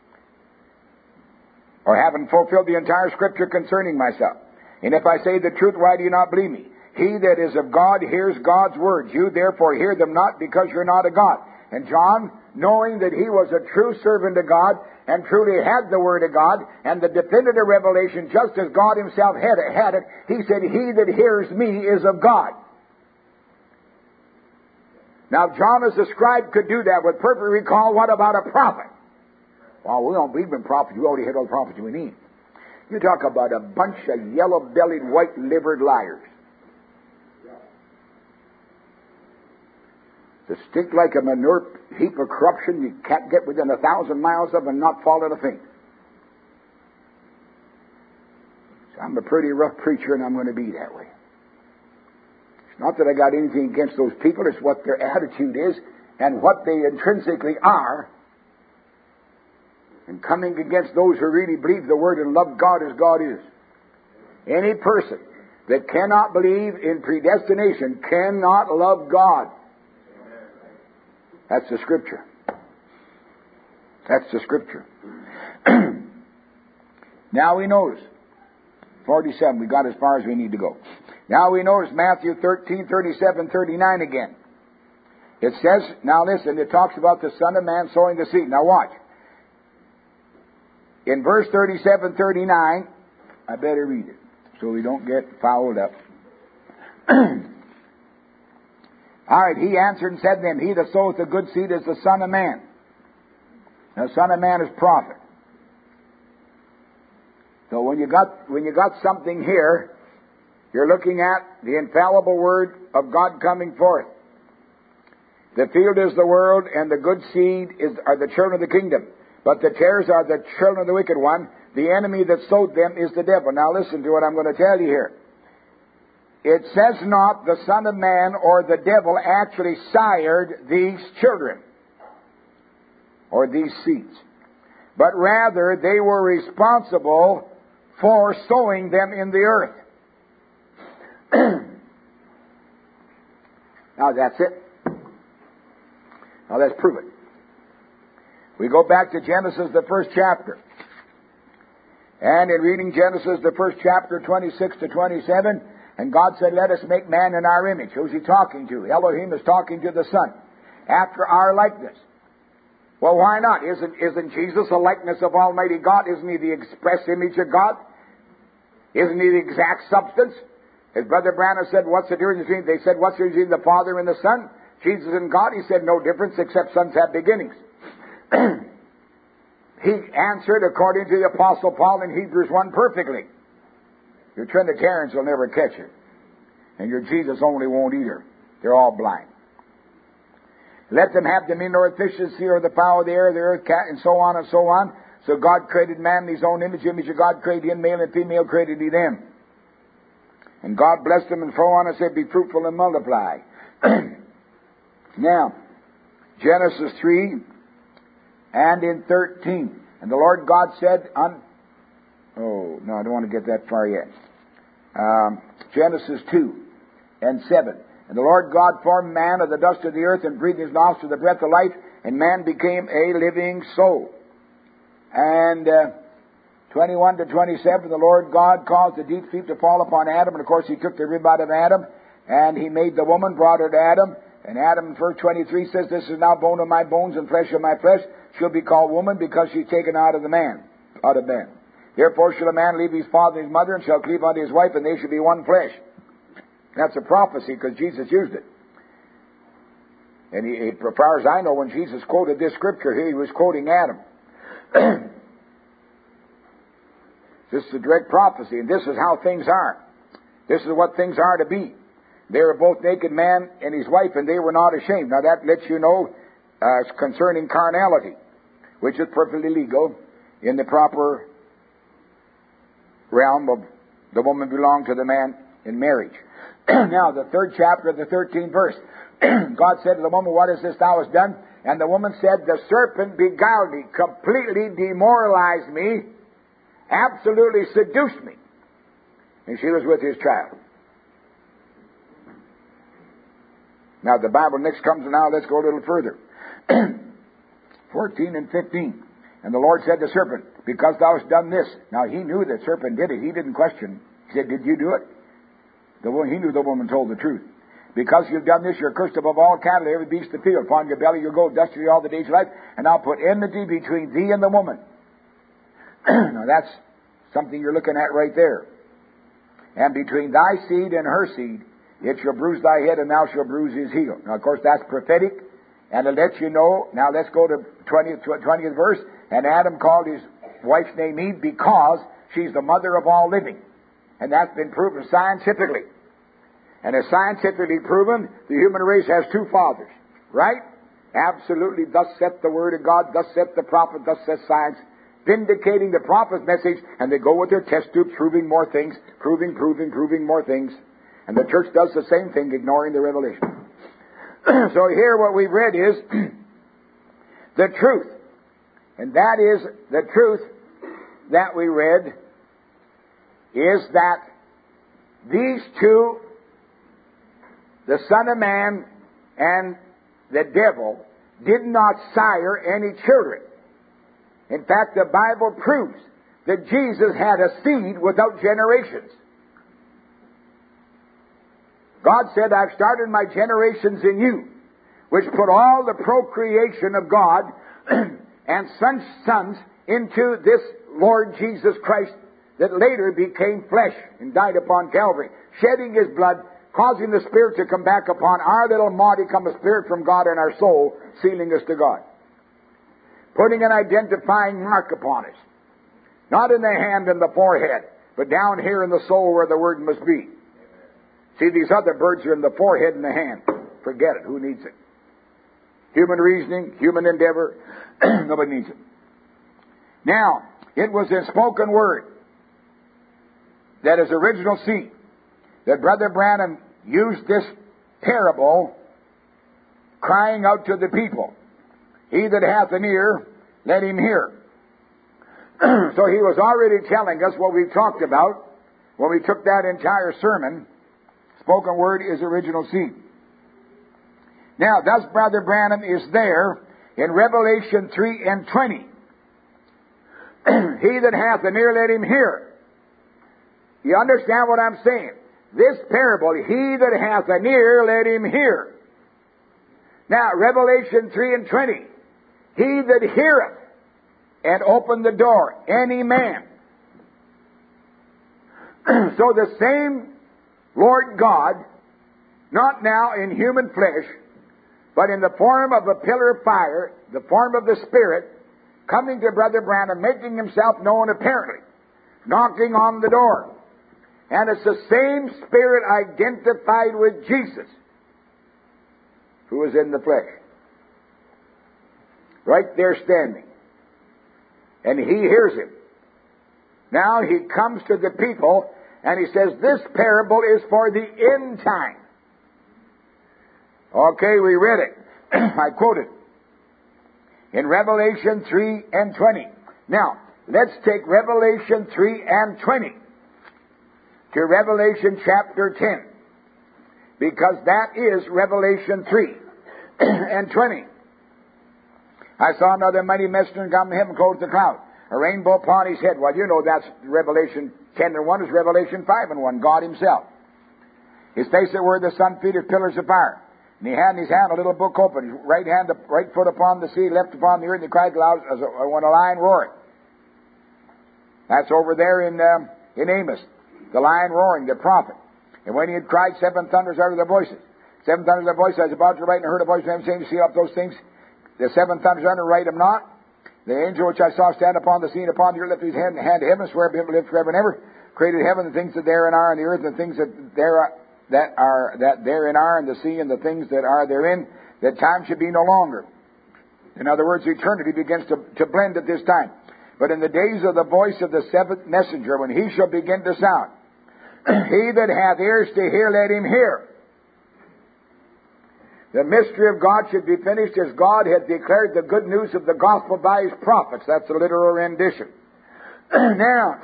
Or haven't fulfilled the entire Scripture concerning myself. And if I say the truth, why do you not believe me? He that is of God hears God's words. You therefore hear them not, because you're not of God. And John, knowing that he was a true servant of God and truly had the Word of God and the definitive revelation, just as God himself had it, he said, he that hears me is of God. Now, John as a scribe could do that with perfect recall. What about a prophet? Well, we don't believe in prophets. We already had all the prophets we need. You talk about a bunch of yellow-bellied, white-livered liars. To stink like a manure heap of corruption you can't get within 1,000 miles of and not fall in a faint. So I'm a pretty rough preacher, and I'm going to be that way. It's not that I got anything against those people. It's what their attitude is and what they intrinsically are. And coming against those who really believe the Word and love God as God is. Any person that cannot believe in predestination cannot love God. That's the Scripture. That's the Scripture. Now we notice, 47, we got as far as we need to go. Now we notice Matthew 13, 37, 39 again. It says, now listen, it talks about the Son of Man sowing the seed. Now watch. In verse 37, 39, I better read it so we don't get fouled up. All right, he answered and said to them, he that soweth the good seed is the Son of Man. Now, Son of Man is prophet. So when you got something here, you're looking at the infallible Word of God coming forth. The field is the world, and the good seed are the children of the kingdom. But the tares are the children of the wicked one. The enemy that sowed them is the devil. Now listen to what I'm going to tell you here. It says not the Son of Man or the devil actually sired these children or these seeds, but rather they were responsible for sowing them in the earth. Now that's it. Now let's prove it. We go back to Genesis, the first chapter. And in reading Genesis, the first chapter, 26 to 27, and God said, let us make man in our image. Who's he talking to? Elohim is talking to the Son. After our likeness. Well, why not? Isn't Jesus a likeness of Almighty God? Isn't he the express image of God? Isn't he the exact substance? As Brother Branham said, what's the difference between, they said, what's the difference between the Father and the Son? Jesus and God? He said, no difference except sons have beginnings. He answered according to the Apostle Paul in Hebrews 1 perfectly. Your Trinitarians will never catch it. And your Jesus only won't either. They're all blind. Let them have dominion over fishes, sea, or the fowl of the air, the earth, cat, and so on and so on. So God created man in his own image. Image of God created him, male and female created he them. And God blessed them and so on and said, be fruitful and multiply. Now, Genesis 3 and in 13. And the Lord God said, I don't want to get that far yet. Genesis 2 and 7. And the Lord God formed man of the dust of the earth and breathed in his nostrils the breath of life, and man became a living soul. And 21 to 27, the Lord God caused a deep sleep to fall upon Adam, and of course he took the rib out of Adam, and he made the woman, brought her to Adam. And Adam, verse 23 says, this is now bone of my bones and flesh of my flesh. She'll be called woman because she's taken out of man. Therefore shall a man leave his father and his mother, and shall cleave unto his wife, and they shall be one flesh. That's a prophecy because Jesus used it. And as far as I know, when Jesus quoted this scripture here, he was quoting Adam. This is a direct prophecy, and this is how things are. This is what things are to be. They were both naked, man and his wife, and they were not ashamed. Now that lets you know concerning carnality, which is perfectly legal in the proper realm of the woman belonged to the man in marriage. Now, the third chapter of the 13th verse. God said to the woman, what is this thou hast done? And the woman said, the serpent beguiled me, completely demoralized me, absolutely seduced me. And she was with his child. Now the Bible next comes, now let's go a little further. 14 and 15. And the Lord said to the serpent, because thou hast done this. Now he knew the serpent did it. He didn't question. He said, did you do it? He knew the woman told the truth. Because you've done this, you're cursed above all cattle, every beast of the field. Upon your belly you'll go, dust shall you all the days of your life, and I'll put enmity between thee and the woman. Now that's something you're looking at right there. And between thy seed and her seed, it shall bruise thy head, and thou shalt bruise his heel. Now, of course, that's prophetic, and it lets you know. Now, let's go to 20th verse. And Adam called his wife's name Eve because she's the mother of all living. And that's been proven scientifically. And as scientifically proven, the human race has two fathers. Right? Absolutely. Thus saith the Word of God, thus saith the prophet, thus saith science, vindicating the prophet's message, and they go with their test tubes, proving more things, proving more things. And the church does the same thing, ignoring the revelation. So here what we've read is the truth. And that is, the truth that we read is that these two, the Son of Man and the devil, did not sire any children. In fact, the Bible proves that Jesus had a seed without generations. God said, I've started my generations in you, which put all the procreation of God and sons into this Lord Jesus Christ that later became flesh and died upon Calvary, shedding his blood, causing the Spirit to come back upon our little modicum of Spirit from God in our soul, sealing us to God. Putting an identifying mark upon us. Not in the hand and the forehead, but down here in the soul where the Word must be. See, these other birds are in the forehead and the hand. Forget it. Who needs it? Human reasoning, human endeavor, nobody needs it. Now, it was in spoken word that is original seed that Brother Branham used this parable, crying out to the people, he that hath an ear, let him hear. So he was already telling us what we talked about when we took that entire sermon. Spoken word is original seed. Now, thus Brother Branham is there in Revelation 3 and 20. He that hath an ear, let him hear. You understand what I'm saying? This parable, he that hath an ear, let him hear. Now, Revelation 3 and 20. He that heareth and open the door, any man. So the same Lord God, not now in human flesh, but in the form of a pillar of fire, the form of the Spirit, coming to Brother Branham, making himself known apparently, knocking on the door. And it's the same Spirit identified with Jesus, who is in the flesh. Right there standing. And he hears him. Now he comes to the people and he says, this parable is for the end time. Okay, we read it. I quote it. In Revelation 3 and 20. Now, let's take Revelation 3 and 20 to Revelation chapter 10. Because that is Revelation 3 and 20. I saw another mighty messenger come from heaven clothed with a cloud, a rainbow upon his head. Well, you know that's Revelation 10 and 1 is Revelation 5 and 1, God himself. His face that were the sun feet as pillars of fire. And he had in his hand a little book open, his right foot upon the sea, left upon the earth, and he cried aloud as when a lion roaring. That's over there in Amos, the lion roaring, the prophet. And when he had cried, 7 thunders uttered their voices. 7 thunders their voices. I was about to write and heard a voice from him saying to seal up those things. The 7 thunders under, write them not. The angel which I saw stand upon the sea and upon the earth lifted his hand to heaven, swear by him to live forever and ever. Created heaven, the things that therein are, and the earth, and the things that therein are, and the sea, and the things that are therein, that time should be no longer. In other words, eternity begins to blend at this time. But in the days of the voice of the 7th messenger, when he shall begin to sound, he that hath ears to hear, let him hear. The mystery of God should be finished as God had declared the good news of the gospel by His prophets. That's a literal rendition. Now,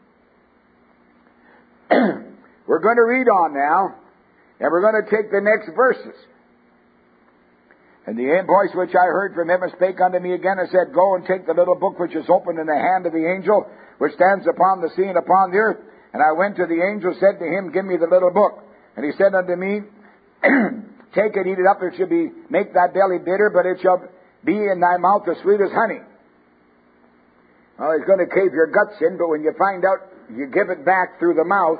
we're going to read on now, and we're going to take the next verses. And the voice which I heard from heaven spake unto me again and said, Go and take the little book which is opened in the hand of the angel which stands upon the sea and upon the earth. And I went to the angel, said to him, Give me the little book. And he said unto me, Take it, eat it up, it shall make thy belly bitter, but it shall be in thy mouth as sweet as honey. Well, it's going to cave your guts in, but when you find out you give it back through the mouth,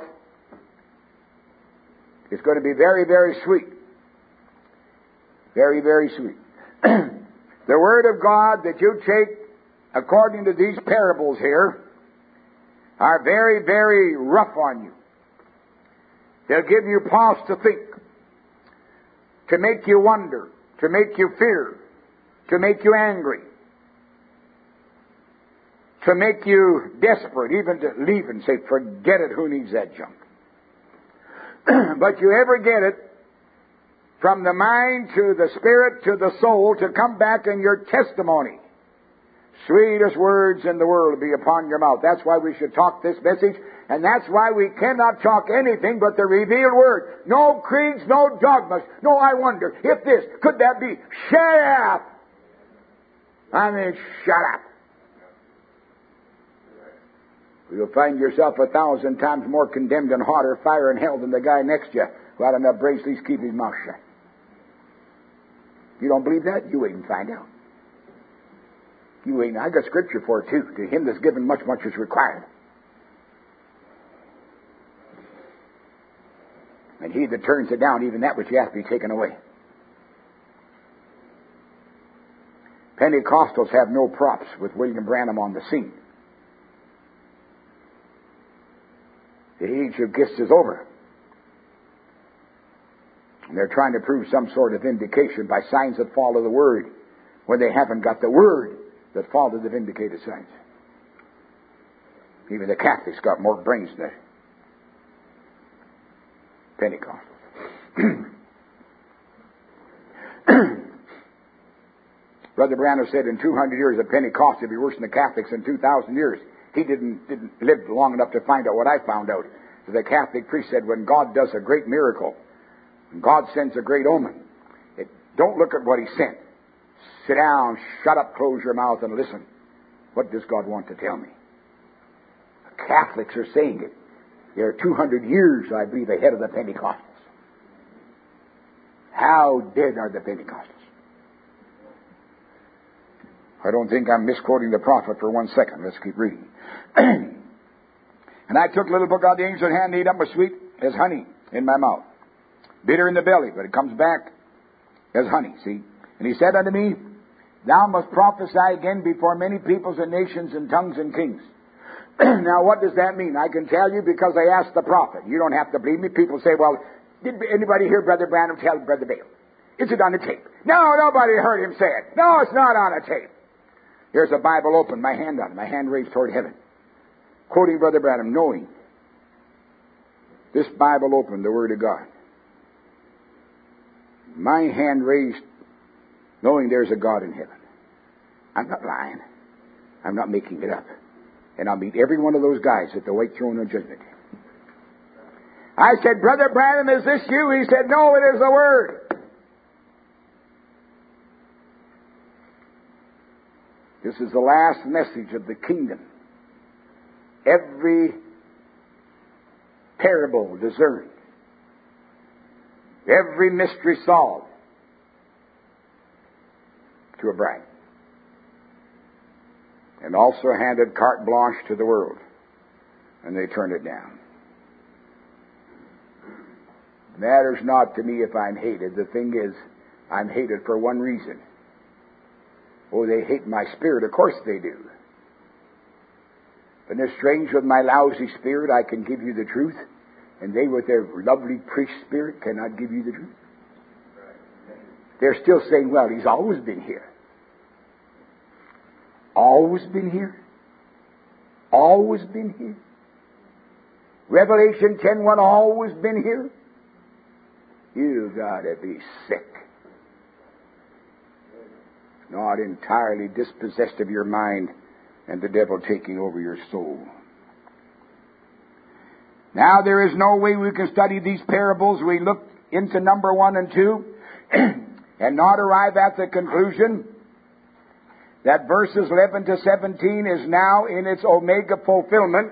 it's going to be very, very sweet. Very, very sweet. The Word of God that you take according to these parables here are very, very rough on you. They'll give you pause to think, to make you wonder, to make you fear, to make you angry, to make you desperate, even to leave and say, Forget it, who needs that junk? But you ever get it from the mind to the spirit to the soul to come back in your testimony. Sweetest words in the world will be upon your mouth. That's why we should talk this message, and that's why we cannot talk anything but the revealed Word. No creeds, no dogmas. No, I wonder, if this, could that be? Shut up! I mean, shut up. You'll find yourself 1,000 times more condemned in hotter fire and hell than the guy next to you who had enough brains to at least keep his mouth shut. You don't believe that? You wait and find out. You ain't. I got scripture for it too. To him that's given much, much is required. And he that turns it down, even that which he hath be taken away. Pentecostals have no props with William Branham on the scene. The age of gifts is over. And they're trying to prove some sort of vindication by signs that follow the Word when they haven't got the Word that follow the vindicated signs. Even the Catholics got more brains than the Pentecostals. Brother Branham said in 200 years of Pentecost it'd be worse than the Catholics in 2,000 years. He didn't live long enough to find out what I found out. The Catholic priest said when God does a great miracle, when God sends a great omen, don't look at what He sent. Sit down, shut up, close your mouth, and listen. What does God want to tell me? The Catholics are saying it. They're 200 years, I believe, ahead of the Pentecostals. How dead are the Pentecostals? I don't think I'm misquoting the prophet for 1 second. Let's keep reading. And I took a little book out of the angel's hand, and ate up as sweet as honey in my mouth. Bitter in the belly, but it comes back as honey, see? And he said unto me, Thou must prophesy again before many peoples and nations and tongues and kings. Now, what does that mean? I can tell you because I asked the prophet. You don't have to believe me. People say, well, did anybody hear Brother Branham tell Brother Bale? Is it on the tape? No, nobody heard him say it. No, it's not on a tape. Here's a Bible open, my hand on it, my hand raised toward heaven. Quoting Brother Branham, knowing this Bible open, the Word of God. My hand raised, knowing there's a God in heaven. I'm not lying. I'm not making it up. And I'll meet every one of those guys at the white throne of judgment. I said, Brother Branham, is this you? He said, no, it is the Word. This is the last message of the kingdom. Every parable discerned. Every mystery solved to a bride. And also handed carte blanche to the world. And they turned it down. Matters not to me if I'm hated. The thing is, I'm hated for one reason. Oh, they hate my spirit. Of course they do. But they're strange with my lousy spirit, I can give you the truth. And they with their lovely priest spirit cannot give you the truth. They're still saying, well, he's always been here. Always been here? Always been here? Revelation 10:1, always been here? You gotta be sick. not entirely dispossessed of your mind and the devil taking over your soul. Now, there is no way we can study these parables. We look into number 1 and 2 and not arrive at the conclusion that verses 11 to 17 is now in its omega fulfillment.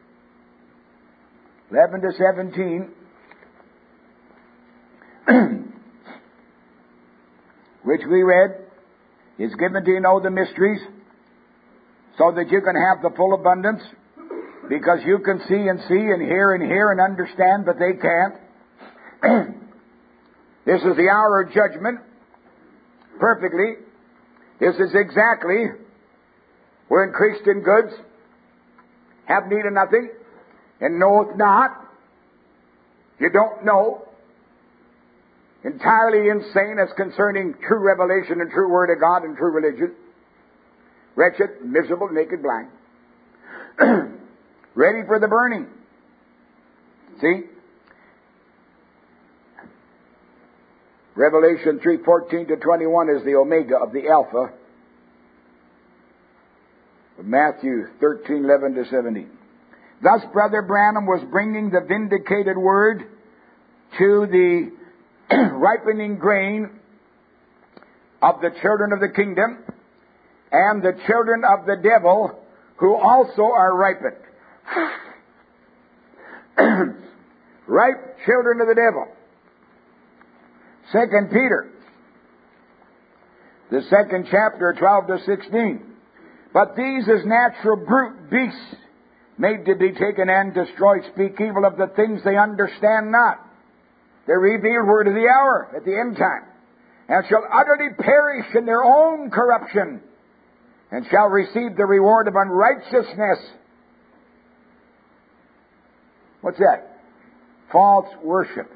11 to 17, which we read, is given to know the mysteries so that you can have the full abundance, because you can see and hear and understand, but they can't. This is the hour of judgment, perfectly. This is exactly we're increased in goods, have need of nothing, and knoweth not. You don't know. Entirely insane as concerning true revelation and true Word of God and true religion. Wretched, miserable, naked, blind. Ready for the burning. See? Revelation 3:14 to 21 is the omega of the alpha. Matthew 13:11 to 17. Thus, Brother Branham was bringing the vindicated word to the ripening grain of the children of the kingdom and the children of the devil, who also are ripened. Ripe children of the devil. 2 Peter, the 2nd chapter, 12 to 16. But these as natural brute beasts, made to be taken and destroyed, speak evil of the things they understand not. The revealed word of the hour at the end time, and shall utterly perish in their own corruption, and shall receive the reward of unrighteousness. What's that? False worship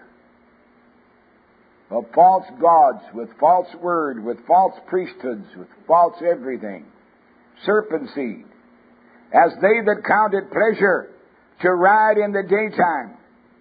of false gods, with false word, with false priesthoods, with false everything. Serpent seed. As they that count it pleasure to ride in the daytime.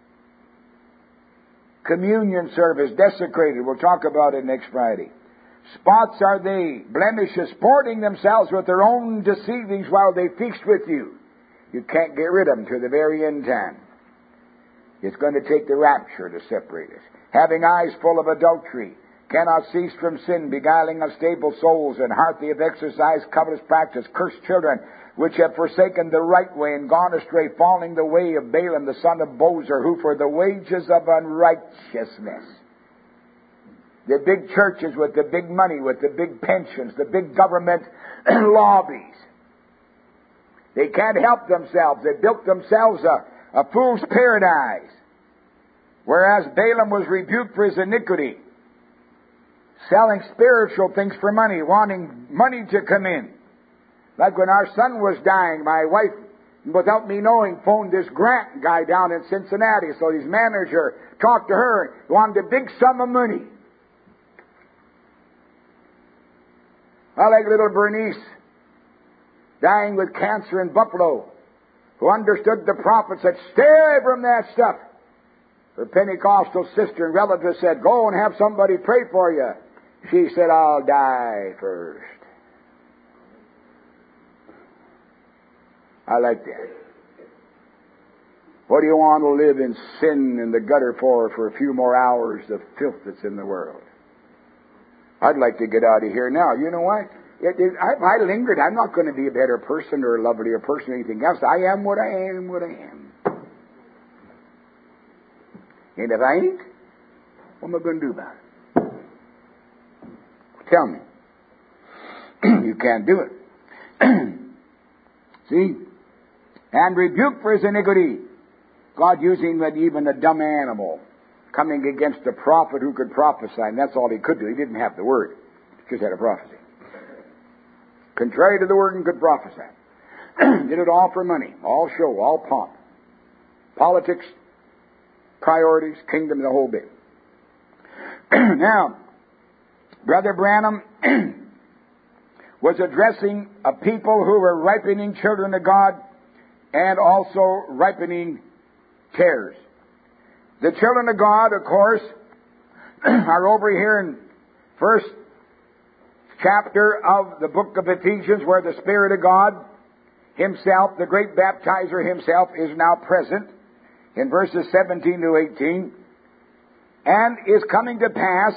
Communion service desecrated. We'll talk about it next Friday. Spots are they, blemishes, sporting themselves with their own deceivings while they feast with you. You can't get rid of them to the very end time. It's going to take the rapture to separate us. Having eyes full of adultery, cannot cease from sin, beguiling unstable souls, and heart they have exercised covetous practice, cursed children, which have forsaken the right way and gone astray, falling the way of Balaam the son of Bozer, who for the wages of unrighteousness. The big churches with the big money, with the big pensions, the big government lobbies. They can't help themselves. They built themselves a fool's paradise. Whereas Balaam was rebuked for his iniquity, selling spiritual things for money, wanting money to come in. Like when our son was dying, my wife, without me knowing, phoned this Grant guy down in Cincinnati. So his manager talked to her, wanted a big sum of money. I like little Bernice, dying with cancer in Buffalo, who understood the prophets said, stay from that stuff. Her Pentecostal sister and relative said, go and have somebody pray for you. She said, I'll die first. I like that. What do you want to live in sin in the gutter for a few more hours, the filth that's in the world? I'd like to get out of here now. You know what? If I lingered, I'm not going to be a better person or a lovelier person or anything else. I am what I am, what I am. And if I ain't, what am I going to do about it? Tell me. You can't do it. See? And rebuke for his iniquity. God using even a dumb animal coming against a prophet who could prophesy, and that's all he could do. He didn't have the word. He just had a prophecy. Contrary to the word and could prophesy. Did it all for money, all show, all pomp. Politics, priorities, kingdom, the whole bit. Now, Brother Branham was addressing a people who were ripening children of God and also ripening tares. The children of God, of course, are over here in 1 chapter of the book of Ephesians, where the Spirit of God Himself, the great baptizer Himself, is now present in verses 17 to 18, and is coming to pass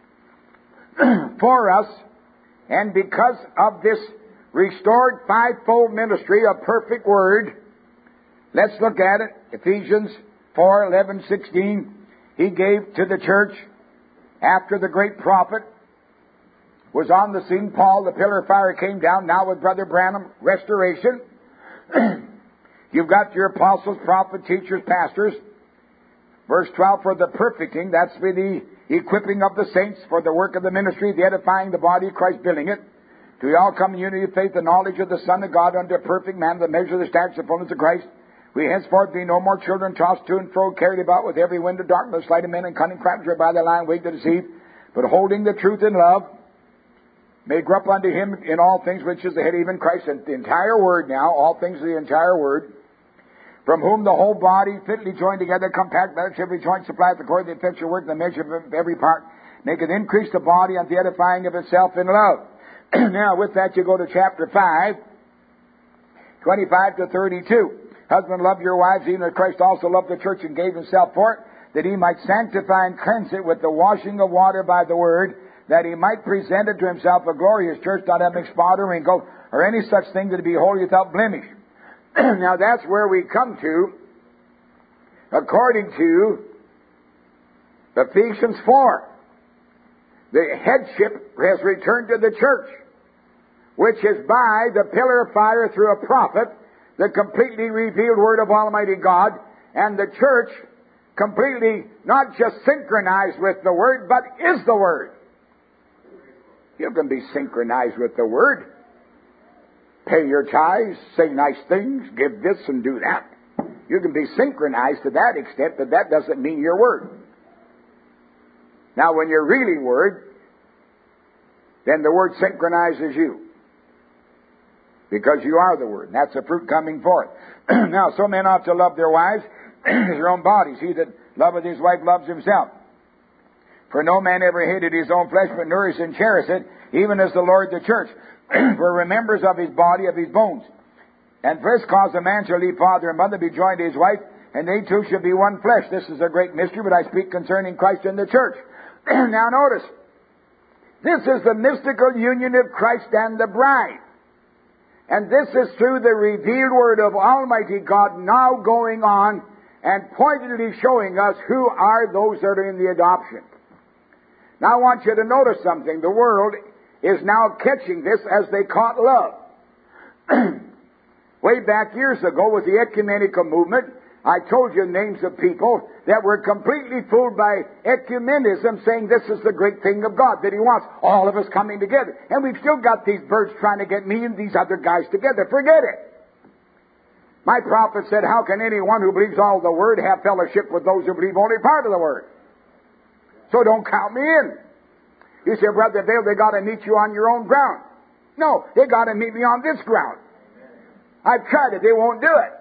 for us, and because of this restored fivefold ministry of perfect word. Let's look at it. Ephesians 4:11-16. He gave to the church after the great prophet was on the scene. Paul, the pillar of fire, came down. Now with Brother Branham, restoration. You've got your apostles, prophets, teachers, pastors. Verse 12, for the perfecting, that's for the equipping of the saints for the work of the ministry, the edifying the body of Christ, building it. Do we all come in unity of faith and knowledge of the Son of God unto a perfect man, the measure of the stature of the fullness of Christ? We henceforth be no more children, tossed to and fro, carried about with every wind of darkness, sleight of men and cunning craftsmen by the lying weight to deceive, but holding the truth in love, may grow up unto Him in all things, which is the head, even Christ. And the entire word now, all things are the entire word, from whom the whole body, fitly joined together, compact by every joint, supplieth according to the effectual work, the measure of every part, maketh increase the body unto the edifying of itself in love. Now, with that, you go to chapter 5, 25-32. Husband, love your wives, even as Christ also loved the church and gave Himself for it, that He might sanctify and cleanse it with the washing of water by the word, that He might present it to Himself a glorious church, not having spot or wrinkle, or any such thing, that it be holy without blemish. Now that's where we come to, according to Ephesians 4. The headship has returned to the church, which is by the pillar of fire through a prophet, the completely revealed Word of Almighty God, and the church completely not just synchronized with the Word, but is the Word. You can be synchronized with the Word. Pay your tithes, say nice things, give this and do that. You can be synchronized to that extent, but that doesn't mean you're Word. Now, when you're really Word, then the Word synchronizes you. Because you are the Word. And that's the fruit coming forth. Now, so men ought to love their wives as their own bodies. He that loveth his wife loves himself. For no man ever hated his own flesh, but nourished and cherished it, even as the Lord the church. For remembers of his body, of his bones. And first cause a man shall leave father and mother, be joined to his wife, and they two shall be one flesh. This is a great mystery, but I speak concerning Christ and the church. Now notice, this is the mystical union of Christ and the bride. And this is through the revealed Word of Almighty God now going on and pointedly showing us who are those that are in the adoption. Now I want you to notice something. The world is now catching this as they caught love. Way back years ago with the ecumenical movement, I told you names of people that were completely fooled by ecumenism, saying this is the great thing of God, that He wants all of us coming together. And we've still got these birds trying to get me and these other guys together. Forget it. My prophet said, how can anyone who believes all the Word have fellowship with those who believe only part of the Word? So don't count me in. You say, Brother Dale, they got to meet you on your own ground. No, they got to meet me on this ground. I've tried it. They won't do it.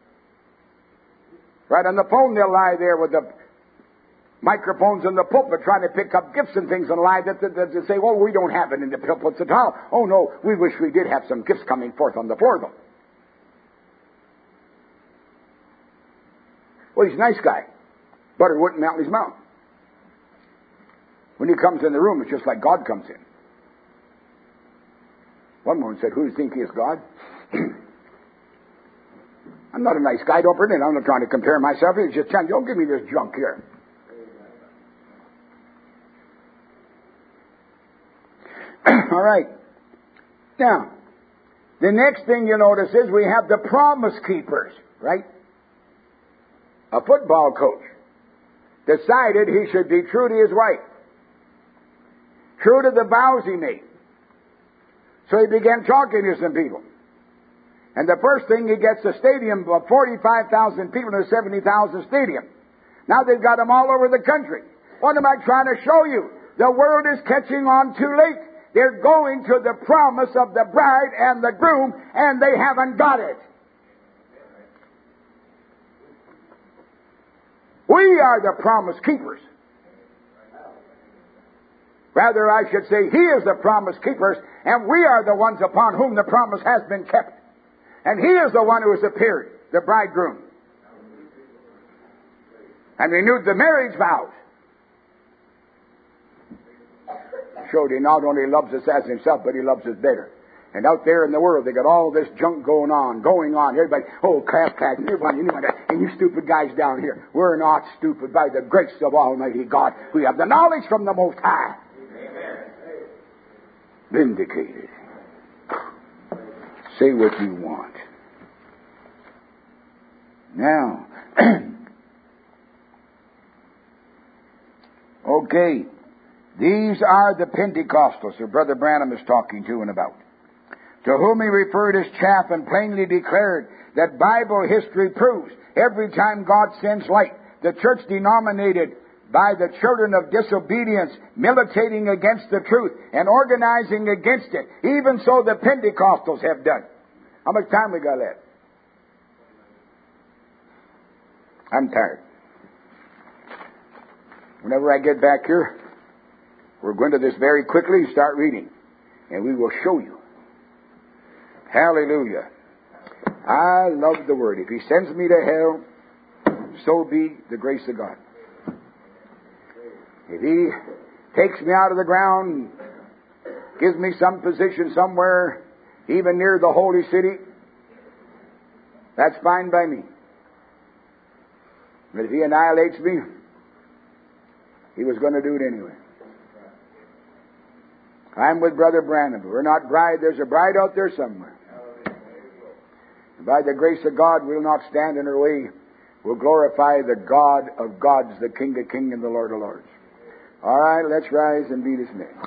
Right on the phone, they'll lie there with the microphones in the pulpit trying to pick up gifts and things and lie that they say, well, we don't have it in the pulpits at all. Oh, no, we wish we did have some gifts coming forth on the floor, though. Well, he's a nice guy. Butter wouldn't melt in his mouth. When he comes in the room, it's just like God comes in. One woman said, who do you think he is, God? I'm not a nice guy, don't bring it. I'm not trying to compare myself. It's just telling you, don't give me this junk here. All right. Now, the next thing you notice is we have the promise keepers, right? A football coach decided he should be true to his wife, true to the vows he made. So he began talking to some people. And the first thing, he gets a stadium of 45,000 people in a 70,000 stadium. Now they've got them all over the country. What am I trying to show you? The world is catching on too late. They're going to the promise of the bride and the groom, and they haven't got it. We are the promise keepers. Rather, I should say, He is the promise keeper, and we are the ones upon whom the promise has been kept. And He is the one who has appeared, the bridegroom, and renewed the marriage vows. Showed He not only loves us as Himself, but He loves us better. And out there in the world, they got all this junk going on. Everybody, clap, everybody, and you stupid guys down here. We're not stupid by the grace of Almighty God. We have the knowledge from the Most High. Amen. Vindicated. Say what you want. Now, okay, these are the Pentecostals that Brother Branham is talking to and about, to whom he referred as chaff and plainly declared that Bible history proves every time God sends light, the church denominated by the children of disobedience, militating against the truth and organizing against it. Even so the Pentecostals have done. How much time we got left? I'm tired. Whenever I get back here, we're going to this very quickly and start reading. And we will show you. Hallelujah. I love the Word. If He sends me to hell, so be the grace of God. If He takes me out of the ground, gives me some position somewhere, even near the holy city, that's fine by me. But if He annihilates me, He was going to do it anyway. I'm with Brother Branham. We're not bride. There's a bride out there somewhere. And by the grace of God, we'll not stand in her way. We'll glorify the God of gods, the King of kings and the Lord of lords. All right, let's rise and be dismissed.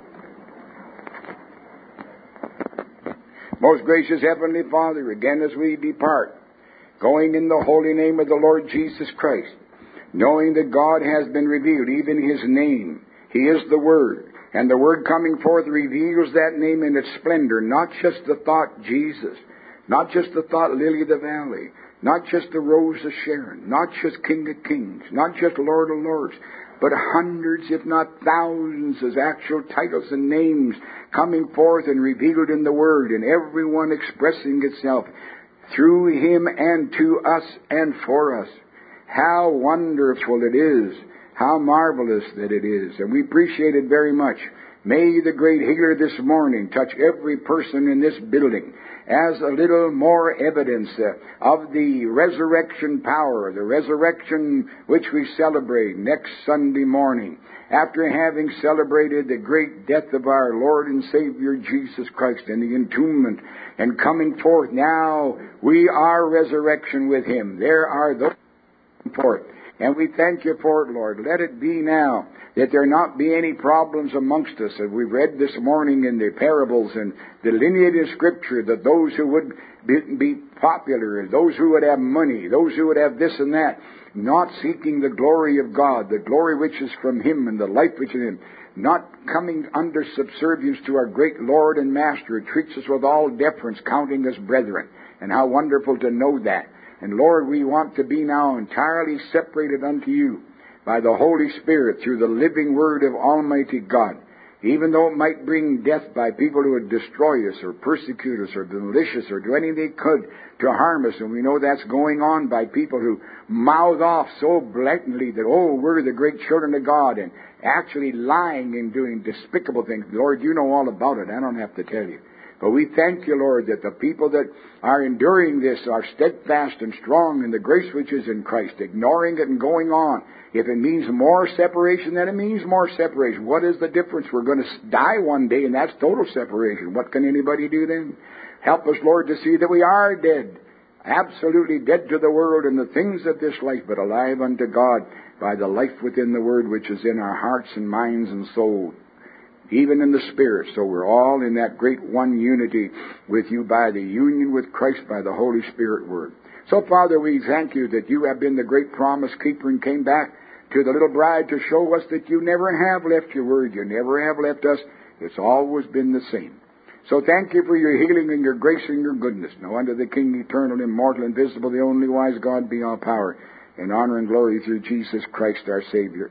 Most gracious Heavenly Father, again as we depart, going in the holy name of the Lord Jesus Christ, knowing that God has been revealed, even His name. He is the Word. And the Word coming forth reveals that name in its splendor, not just the thought Jesus, not just the thought Lily of the Valley, not just the Rose of Sharon, not just King of Kings, not just Lord of Lords, but hundreds, if not thousands, as actual titles and names coming forth and revealed in the Word, and everyone expressing itself through Him and to us and for us. How wonderful it is. How marvelous that it is. And we appreciate it very much. May the great healer this morning touch every person in this building as a little more evidence of the resurrection power, the resurrection which we celebrate next Sunday morning, after having celebrated the great death of our Lord and Savior Jesus Christ and the entombment and coming forth. Now we are resurrection with Him. There are those forth. And we thank You for it, Lord. Let it be now that there not be any problems amongst us. As we've read this morning in the parables and the lineage of Scripture, that those who would be popular, those who would have money, those who would have this and that, not seeking the glory of God, the glory which is from Him and the life which is in Him, not coming under subservience to our great Lord and Master, who treats us with all deference, counting us brethren. And how wonderful to know that. And Lord, we want to be now entirely separated unto You by the Holy Spirit through the living Word of Almighty God. Even though it might bring death by people who would destroy us or persecute us or be malicious or do anything they could to harm us. And we know that's going on by people who mouth off so blatantly that, we're the great children of God, and actually lying and doing despicable things. Lord, You know all about it. I don't have to tell You. But we thank You, Lord, that the people that are enduring this are steadfast and strong in the grace which is in Christ, ignoring it and going on. If it means more separation, then it means more separation. What is the difference? We're going to die one day, and that's total separation. What can anybody do then? Help us, Lord, to see that we are dead, absolutely dead to the world and the things of this life, but alive unto God by the life within the Word which is in our hearts and minds and souls, even in the Spirit. So we're all in that great one unity with You by the union with Christ by the Holy Spirit Word. So, Father, we thank You that You have been the great promise keeper and came back to the little bride to show us that You never have left Your Word. You never have left us. It's always been the same. So thank You for Your healing and Your grace and Your goodness. Now unto the King, eternal, immortal, invisible, the only wise God, be all power and honor and glory through Jesus Christ our Savior.